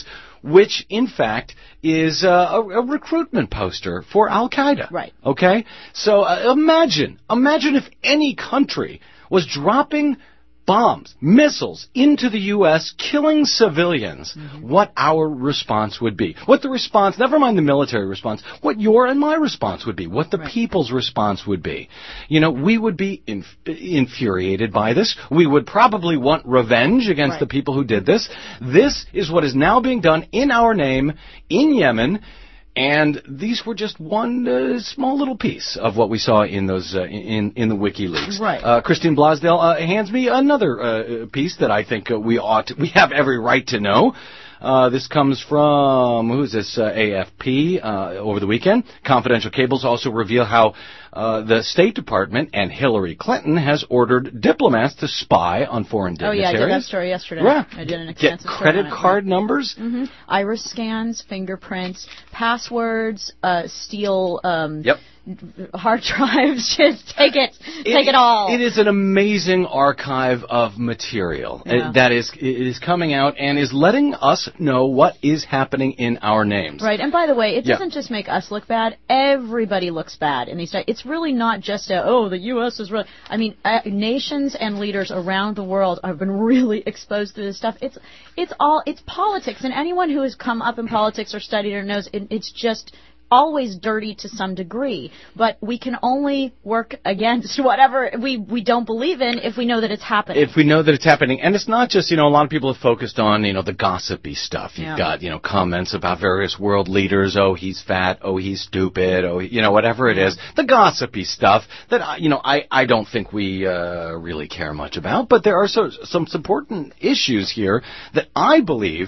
which, in fact, is uh, a, a recruitment poster for Al-Qaeda. Right. Okay? So uh, imagine, imagine if any country was dropping bombs, missiles into the U S, killing civilians, mm-hmm. what our response would be. What the response, never mind the military response, what your and my response would be, what the right. people's response would be. You know, we would be inf- infuriated by this. We would probably want revenge against right. the people who did this. This is what is now being done in our name in Yemen. And these were just one uh, small little piece of what we saw in those uh, in in the WikiLeaks. Right. Uh, Christine Blasdale uh, hands me another uh, piece that I think uh, we ought to, we have every right to know. Uh, this comes from, who's this, uh, A F P, uh, over the weekend. Confidential cables also reveal how uh, the State Department and Hillary Clinton has ordered diplomats to spy on foreign dignitaries. Oh, yeah, I did that story yesterday. Yeah. I did an extensive Get credit story card numbers. Mm-hmm. Iris scans, fingerprints, passwords, uh, steal... Um, yep. hard drives, just take it, take it, it all. It is an amazing archive of material yeah. that is it is coming out and is letting us know what is happening in our names. Right, and by the way, it doesn't yeah. just make us look bad. Everybody looks bad in these days. It's really not just a, oh, the U S is really... I mean, uh, nations and leaders around the world have been really exposed to this stuff. It's it's all, it's politics, and anyone who has come up in politics or studied or knows, it, it's just... always dirty to some degree, but we can only work against whatever we, we don't believe in if we know that it's happening. If we know that it's happening. And it's not just, you know, a lot of people have focused on, you know, the gossipy stuff. You've yeah. got, you know, comments about various world leaders. Oh, he's fat. Oh, he's stupid. Oh, you know, whatever it is. The gossipy stuff that, you know, I, I don't think we uh, really care much about. But there are so, some important issues here that I believe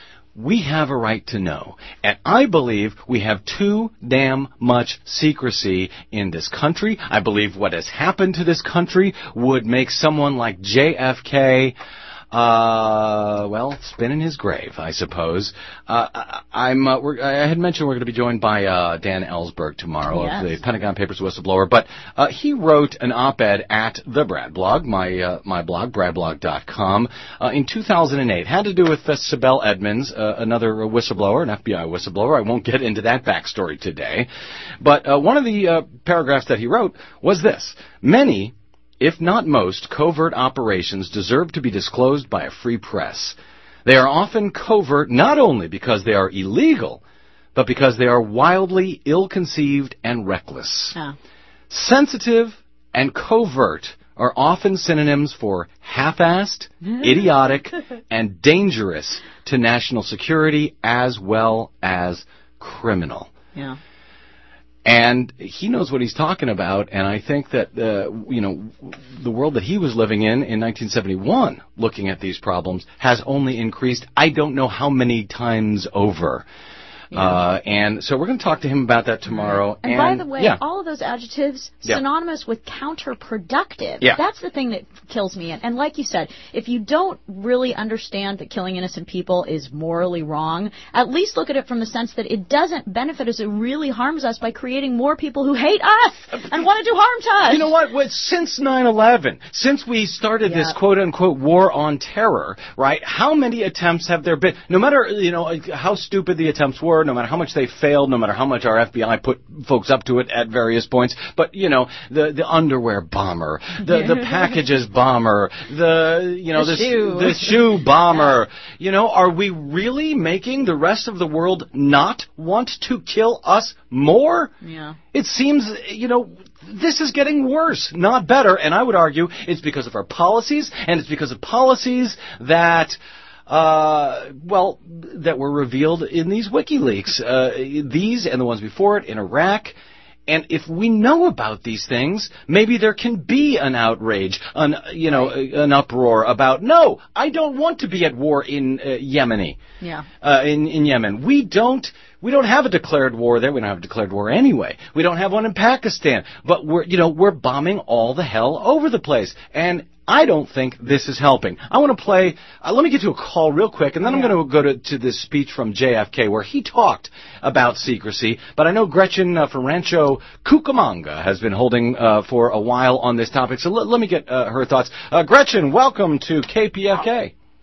we have a right to know. And I believe we have too damn much secrecy in this country. I believe what has happened to this country would make someone like J F K, uh, well, spin in his grave, I suppose. Uh, I, I'm, uh, we're, I had mentioned we're going to be joined by uh, Dan Ellsberg tomorrow yes. of the Pentagon Papers whistleblower, but uh, he wrote an op-ed at the Brad Blog, my uh, my blog, brad blog dot com, uh, in two thousand eight. Had to do with uh, Sibel Edmonds, uh, another whistleblower, an F B I whistleblower. I won't get into that backstory today, but uh, one of the uh, paragraphs that he wrote was this: many, if not most, covert operations deserve to be disclosed by a free press. They are often covert not only because they are illegal, but because they are wildly ill-conceived and reckless. Oh. Sensitive and covert are often synonyms for half-assed, idiotic, and dangerous to national security as well as criminal. Yeah. And he knows what he's talking about, and I think that, uh, you know, the world that he was living in in nineteen seventy-one, looking at these problems, has only increased I don't know how many times over. Yeah. Uh, and so we're going to talk to him about that tomorrow. And, and by the way, yeah. all of those adjectives synonymous yeah. with counterproductive. Yeah. That's the thing that kills me. And, and like you said, if you don't really understand that killing innocent people is morally wrong, at least look at it from the sense that it doesn't benefit us. It really harms us by creating more people who hate us and want to do harm to us. You know what? Well, since nine eleven, since we started yeah. this quote-unquote war on terror, right, how many attempts have there been? No matter, you know, how stupid the attempts were, no matter how much they failed, no matter how much our F B I put folks up to it at various points, but, you know, the the underwear bomber, the the packages bomber, the, you know, the, the shoe, the shoe bomber, you know, are we really making the rest of the world not want to kill us more? Yeah. It seems, you know, this is getting worse, not better, and I would argue it's because of our policies, and it's because of policies that... Uh, well, that were revealed in these WikiLeaks, uh, these and the ones before it in Iraq. And if we know about these things, maybe there can be an outrage, an, you know, an uproar about, no, I don't want to be at war in uh, Yemeni. Yeah. Uh, in, in Yemen. We don't, we don't have a declared war there. We don't have a declared war anyway. We don't have one in Pakistan. But we're, you know, we're bombing all the hell over the place. And I don't think this is helping. I want to play, uh, let me get to a call real quick, and then yeah. I'm going to go to, to this speech from J F K where he talked about secrecy. But I know Gretchen uh, from Rancho Cucamonga has been holding uh, for a while on this topic, so l- let me get uh, her thoughts. Uh, Gretchen, welcome to K P F K.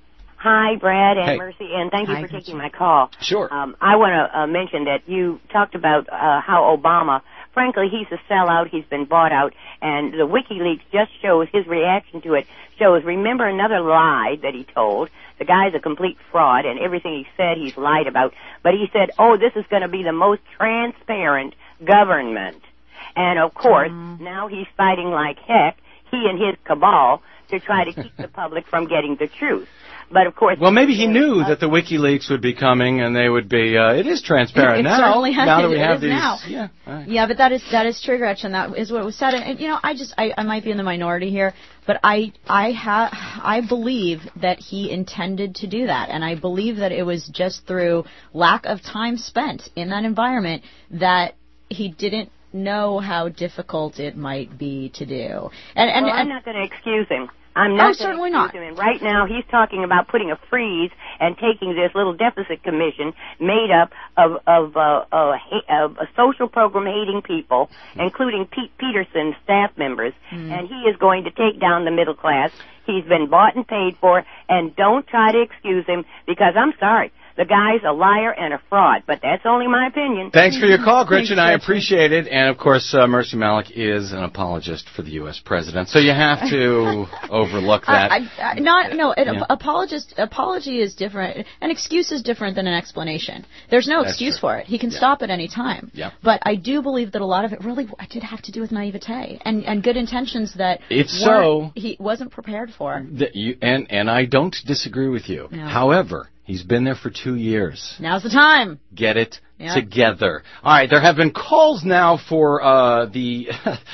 Hi, Brad and Hey. Mercy, and thank you Hi, for Mercy. taking my call. Sure. Um, I want to uh, mention that you talked about uh, how Obama, frankly, he's a sellout. He's been bought out, and the WikiLeaks just shows his reaction to it. Shows, remember another lie that he told. The guy's a complete fraud, and everything he said he's lied about. But he said, oh, this is going to be the most transparent government. And, of course, mm. now he's fighting like heck, he and his cabal, to try to keep the public from getting the truth. But, of course... Well, maybe he knew uh, that the WikiLeaks would be coming, and they would be... Uh, it is transparent it now. Certainly has, now that we it have is these... Now. Yeah, right. yeah, but that is that is true, Gretchen. That is what was said. And, you know, I just... I, I might be in the minority here, but I I ha, I believe that he intended to do that. And I believe that it was just through lack of time spent in that environment that he didn't know how difficult it might be to do. And, and, well, I'm and, not going to excuse him. I'm not oh, certainly excuse not. Him. And right now, he's talking about putting a freeze and taking this little deficit commission made up of of, uh, uh, ha- of uh, social program hating people, including Pete Peterson's staff members, mm. and he is going to take down the middle class. He's been bought and paid for, and don't try to excuse him because I'm sorry. The guy's a liar and a fraud, but that's only my opinion. Thanks for your call, Gretchen. Thanks, I Gretchen. appreciate it. And, of course, uh, Mercy Malik is an apologist for the U S president, so you have to overlook that. I, I, not, no, an Yeah. apologist, apology is different. An excuse is different than an explanation. There's no That's excuse true. for it. He can Yeah. stop at any time. Yeah. But I do believe that a lot of it really did have to do with naivete and, and good intentions that It's weren't- so- he wasn't prepared for. That you, and, and I don't disagree with you. No. However, he's been there for two years. Now's the time. Get it Yeah. together. All right, there have been calls now for uh, the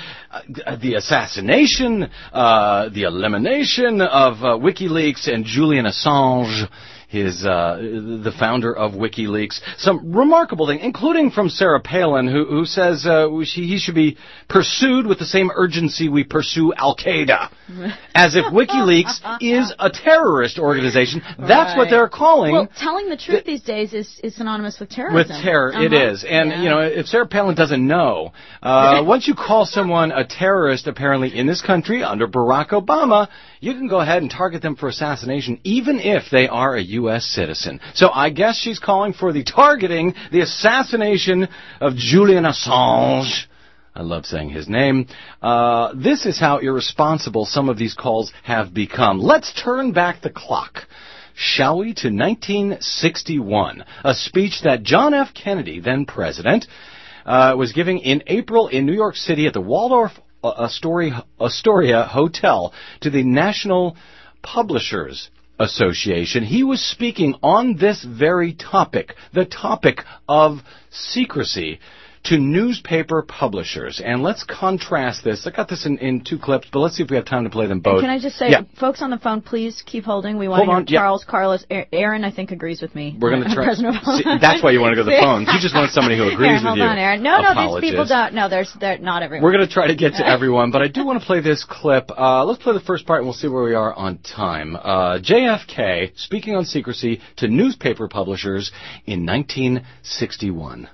the assassination, uh, the elimination of uh, WikiLeaks and Julian Assange, his uh, the founder of WikiLeaks. Some remarkable thing, including from Sarah Palin, who who says uh, she, he should be pursued with the same urgency we pursue Al Qaeda, as if WikiLeaks is a terrorist organization. That's Right. what they're calling. Well, telling the truth these days is, is synonymous with terrorism. With terror, uh-huh. it is. And, Yeah. you know, if Sarah Palin doesn't know, uh, once you call someone a terrorist, apparently in this country, under Barack Obama, you can go ahead and target them for assassination, even if they are a U S citizen. So I guess she's calling for the targeting, the assassination of Julian Assange. I love saying his name. Uh, this is how irresponsible some of these calls have become. Let's turn back the clock, shall we, to nineteen sixty-one, a speech that John F. Kennedy, then president, uh, was giving in April in New York City at the Waldorf Astoria, Astoria Hotel to the National Publishers Association. He was speaking on this very topic, the topic of secrecy to newspaper publishers. And let's contrast this. I got this in, in two clips, but let's see if we have time to play them both. And can I just say, yeah. folks on the phone, please keep holding. We want Hold to hear on, yeah. Charles, Carlos, Aaron, I think, agrees with me. We're going to try. President Obama. See, that's why you want to go to the phones. You just want somebody who agrees Here, with you. Hold on, Aaron. No, no, Apologist. these people don't. No, there's, they're not everyone. We're going to try to get to everyone, but I do want to play this clip. Uh, let's play the first part, and we'll see where we are on time. Uh, J F K speaking on secrecy to newspaper publishers in nineteen sixty-one.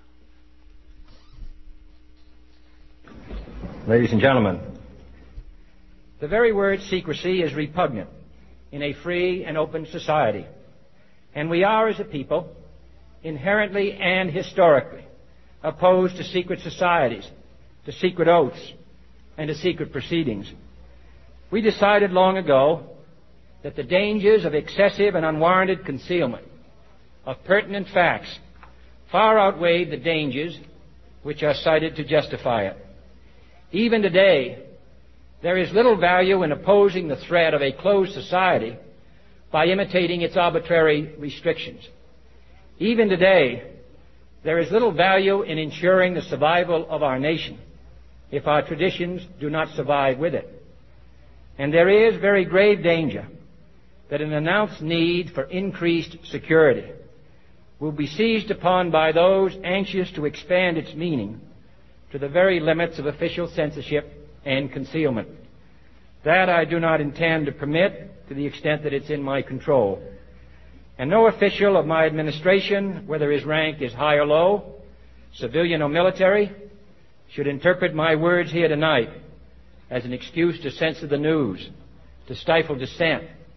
Ladies and gentlemen, the very word secrecy is repugnant in a free and open society. And we are, as a people, inherently and historically opposed to secret societies, to secret oaths, and to secret proceedings. We decided long ago that the dangers of excessive and unwarranted concealment of pertinent facts far outweighed the dangers which are cited to justify it. Even today, there is little value in opposing the threat of a closed society by imitating its arbitrary restrictions. Even today, there is little value in ensuring the survival of our nation if our traditions do not survive with it. And there is very grave danger that an announced need for increased security will be seized upon by those anxious to expand its meaning to the very limits of official censorship and concealment. That I do not intend to permit to the extent that it's in my control. And no official of my administration, whether his rank is high or low, civilian or military, should interpret my words here tonight as an excuse to censor the news, to stifle dissent,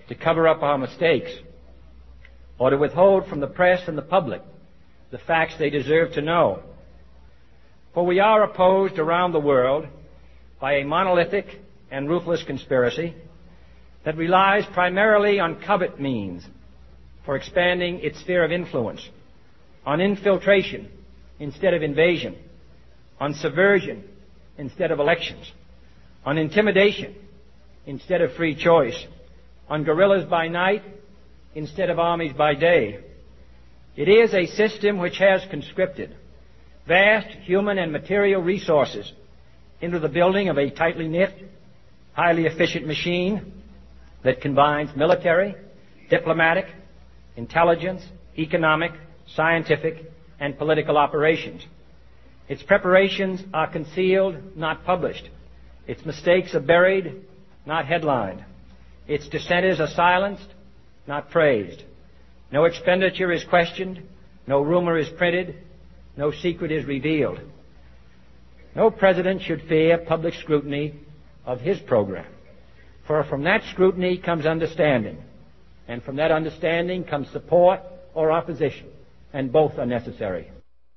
to cover up our mistakes or to withhold from the press and the public the facts they deserve to know. For we are opposed around the world by a monolithic and ruthless conspiracy that relies primarily on covert means for expanding its sphere of influence, on infiltration instead of invasion, on subversion instead of elections, on intimidation instead of free choice, on guerrillas by night instead of armies by day. It is a system which has conscripted vast human and material resources into the building of a tightly knit, highly efficient machine that combines military, diplomatic, intelligence, economic, scientific, and political operations. Its preparations are concealed, not published. Its mistakes are buried, not headlined. Its dissenters are silenced, not praised. No expenditure is questioned, no rumor is printed, no secret is revealed. No president should fear public scrutiny of his program, for from that scrutiny comes understanding, and from that understanding comes support or opposition, and both are necessary.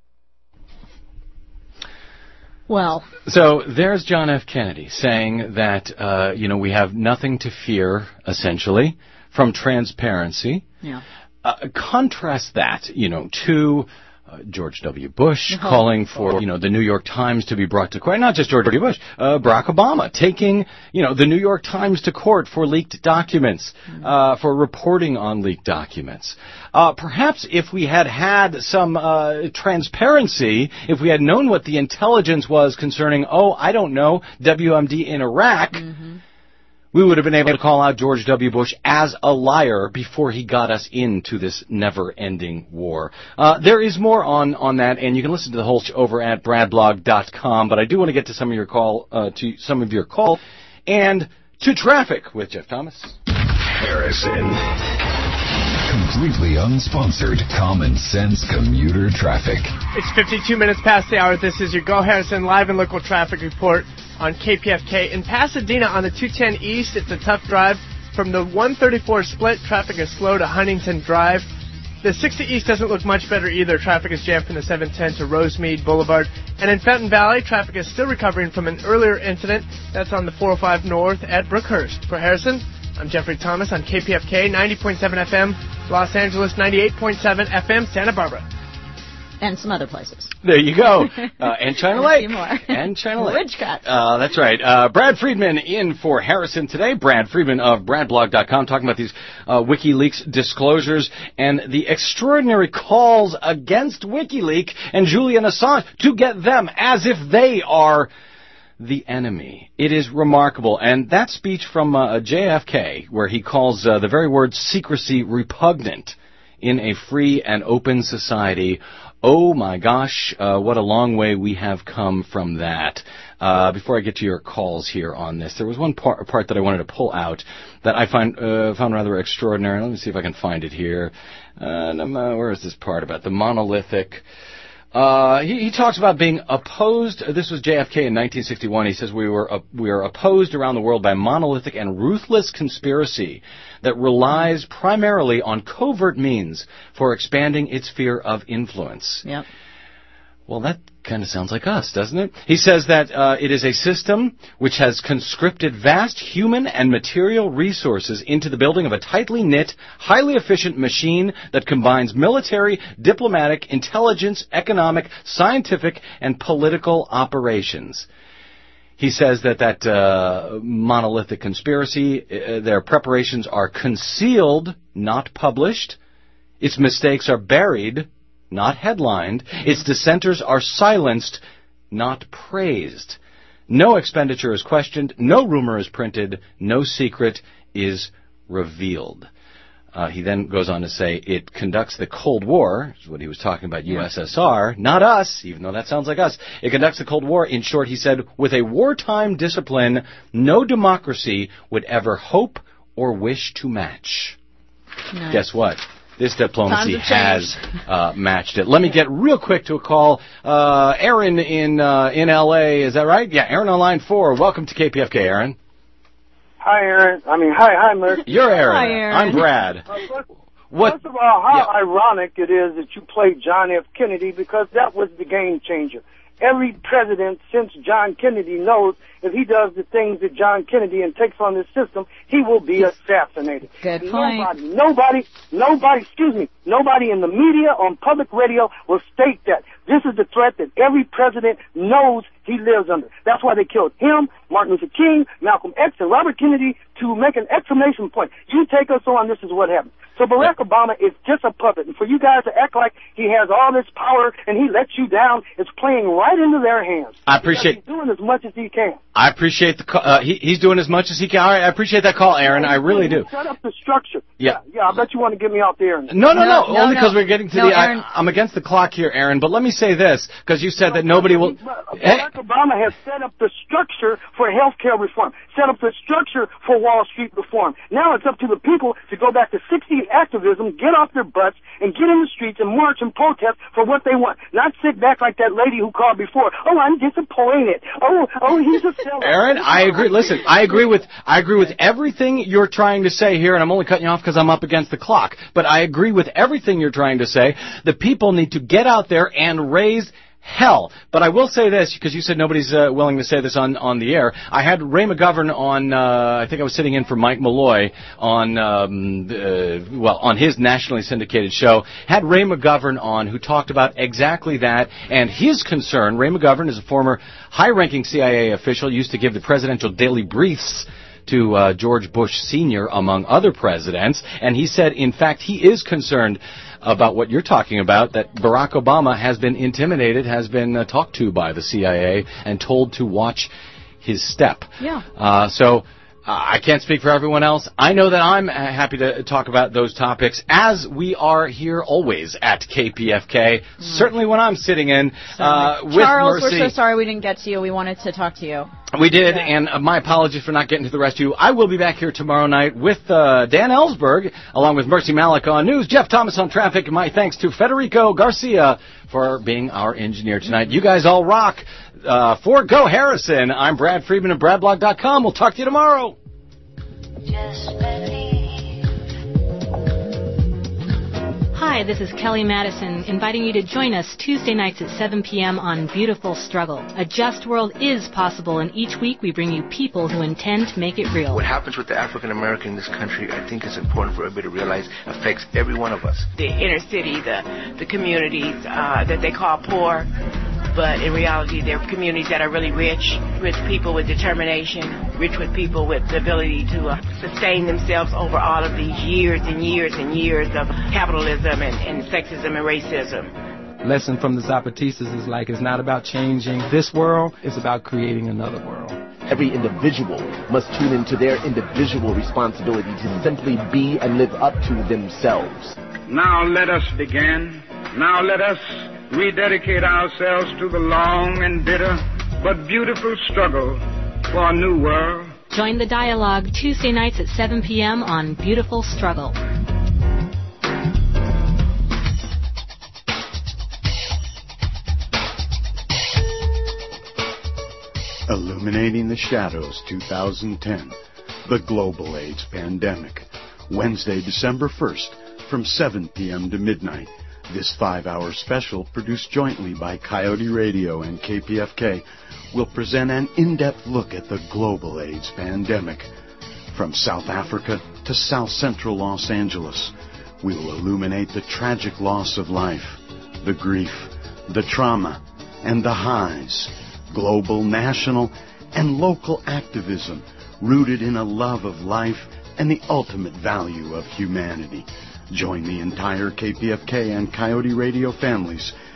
Well, so there's John F. Kennedy saying that, uh, you know, we have nothing to fear, essentially, from transparency. Yeah. Uh, contrast that, you know, to uh, George W. Bush Uh-huh. calling for, you know, the New York Times to be brought to court. Not just George W. Bush, uh, Barack Obama taking, you know, the New York Times to court for leaked documents, uh, for reporting on leaked documents. Uh, perhaps if we had had some uh, transparency, if we had known what the intelligence was concerning, oh, I don't know, W M D in Iraq, mm-hmm. we would have been able to call out George W. Bush as a liar before he got us into this never-ending war. Uh, there is more on, on that, and you can listen to the whole show over at brad blog dot com, but I do want to get to some of your call, uh, to some of your call, and to traffic with Jeff Thomas. Harrison. Completely unsponsored, common sense commuter traffic. It's fifty-two minutes past the hour. This is your Go Harrison live and local traffic report on K P F K. In Pasadena on the two ten East, it's a tough drive. From the one thirty-four split, traffic is slow to Huntington Drive. The sixty East doesn't look much better either. Traffic is jammed from the seven ten to Rosemead Boulevard. And in Fountain Valley, traffic is still recovering from an earlier incident. That's on the four oh five North at Brookhurst. For Harrison, I'm Jeffrey Thomas on K P F K, ninety point seven F M, Los Angeles, ninety-eight point seven F M, Santa Barbara. And some other places. There you go. Uh, and China Lake. A few more. And China Lake. Ridgecrest. Uh, that's right. Uh, Brad Friedman in for Harrison today. Brad Friedman of brad blog dot com talking about these uh, WikiLeaks disclosures and the extraordinary calls against WikiLeaks and Julian Assange to get them as if they are the enemy. It is remarkable. And that speech from uh, J F K, where he calls uh, the very word secrecy repugnant in a free and open society. Oh my gosh, uh, what a long way we have come from that. Uh, before I get to your calls here on this, there was one part, part that I wanted to pull out that I find, uh, found rather extraordinary. Let me see if I can find it here. Uh, where is this part about the monolithic? Uh, he, he talks about being opposed. This was J F K in nineteen sixty-one. He says we were uh, we are opposed around the world by a monolithic and ruthless conspiracy that relies primarily on covert means for expanding its sphere of influence. Yep. Well, that kind of sounds like us, doesn't it? He says that uh, it is a system which has conscripted vast human and material resources into the building of a tightly knit, highly efficient machine that combines military, diplomatic, intelligence, economic, scientific, and political operations. He says that that uh, monolithic conspiracy, uh, their preparations are concealed, not published. Its mistakes are buried, not headlined. Its dissenters are silenced, not praised. No expenditure is questioned. No rumor is printed. No secret is revealed. Uh, he then goes on to say it conducts the Cold War, which is what he was talking about, U S S R, not us, even though that sounds like us. It conducts the Cold War, in short, he said, with a wartime discipline no democracy would ever hope or wish to match. Nice. Guess what? This diplomacy Times have has uh, matched it. Let me get real quick to a call. Uh, Aaron in uh, in L A, is that right? Yeah, Aaron on line four. Welcome to K P F K, Aaron. Hi, Aaron. I mean, hi, hi, Mercy. You're Aaron. Hi, Aaron. I'm Brad. Uh, first, what? First of all, how yeah. ironic it is that you played John F. Kennedy, because that was the game changer. Every president since John Kennedy knows if he does the things that John Kennedy and takes on this system, he will be assassinated. Good point. Nobody, nobody, nobody, excuse me, nobody in the media, on public radio will state that. This is the threat that every president knows he lives under. That's why they killed him, Martin Luther King, Malcolm X, and Robert Kennedy, to make an exclamation point. You take us on, this is what happened. So Barack Obama is just a puppet. And for you guys to act like he has all this power and he lets you down, it's playing right into their hands. I appreciate... He's doing as much as he can. I appreciate the call. Uh, he, he's doing as much as he can. All right, I appreciate that call, Aaron. I really do. Set up the structure. Yeah. Yeah, I bet you want to get me out there. No, no, no. No, no, Only because no. we're getting to No, the... Aaron. I, I'm against the clock here, Aaron. But let me say this, because you said that nobody will... Barack Obama has set up the structure for health care reform, set up the structure for Wall Street reform. Now it's up to the people to go back to sixties activism, get off their butts, and get in the streets and march and protest for what they want. Not sit back like that lady who called before. Oh, I'm disappointed. Oh, oh, he's a sellout. Aaron, I agree. Listen, I agree with I agree with everything you're trying to say here, and I'm only cutting you off because I'm up against the clock. But I agree with everything you're trying to say. The people need to get out there and raise hell. But I will say this, because you said nobody's uh, willing to say this on, on the air. I had Ray McGovern on, uh, I think I was sitting in for Mike Malloy on, um, uh, well, on his nationally syndicated show. Had Ray McGovern on, who talked about exactly that and his concern. Ray McGovern is a former high-ranking C I A official, used to give the presidential daily briefs to uh, George Bush Senior, among other presidents, and he said, in fact, he is concerned about what you're talking about, that Barack Obama has been intimidated, has been uh, talked to by the C I A and told to watch his step. Yeah. Uh, so... I can't speak for everyone else. I know that I'm happy to talk about those topics, as we are here always at K P F K, mm. certainly when I'm sitting in uh, with Charles, Mercy. we're so sorry we didn't get to you. We wanted to talk to you. We did, yeah. and uh, my apologies for not getting to the rest of you. I will be back here tomorrow night with uh, Dan Ellsberg, along with Mercy Malik on news, Jeff Thomas on traffic, and my thanks to Federico Garcia for being our engineer tonight. You guys all rock. Uh, for Go Harrison, I'm Brad Friedman of brad blog dot com. We'll talk to you tomorrow. Hi, this is Kelly Madison, inviting you to join us Tuesday nights at seven p.m. on Beautiful Struggle. A just world is possible, and each week we bring you people who intend to make it real. What happens with the African American in this country, I think it's important for everybody to realize, affects every one of us. The inner city, the, the communities uh, that they call poor, but in reality they're communities that are really rich, rich people with determination, rich with people with the ability to uh, sustain themselves over all of these years and years and years of capitalism and, and sexism and racism. Lesson from the Zapatistas is like, it's not about changing this world, it's about creating another world. Every individual must tune into their individual responsibility to simply be and live up to themselves. Now let us begin. Now let us rededicate ourselves to the long and bitter but beautiful struggle for a new world. Join the dialogue Tuesday nights at seven p.m. on Beautiful Struggle. Illuminating the Shadows two thousand ten, The Global AIDS Pandemic. Wednesday, December first, from seven p.m. to midnight. This five-hour special, produced jointly by Coyote Radio and K P F K, will present an in-depth look at the global AIDS pandemic. From South Africa to South Central Los Angeles, we will illuminate the tragic loss of life, the grief, the trauma, and the highs. Global, national, and local activism rooted in a love of life and the ultimate value of humanity. Join the entire K P F K and Coyote Radio families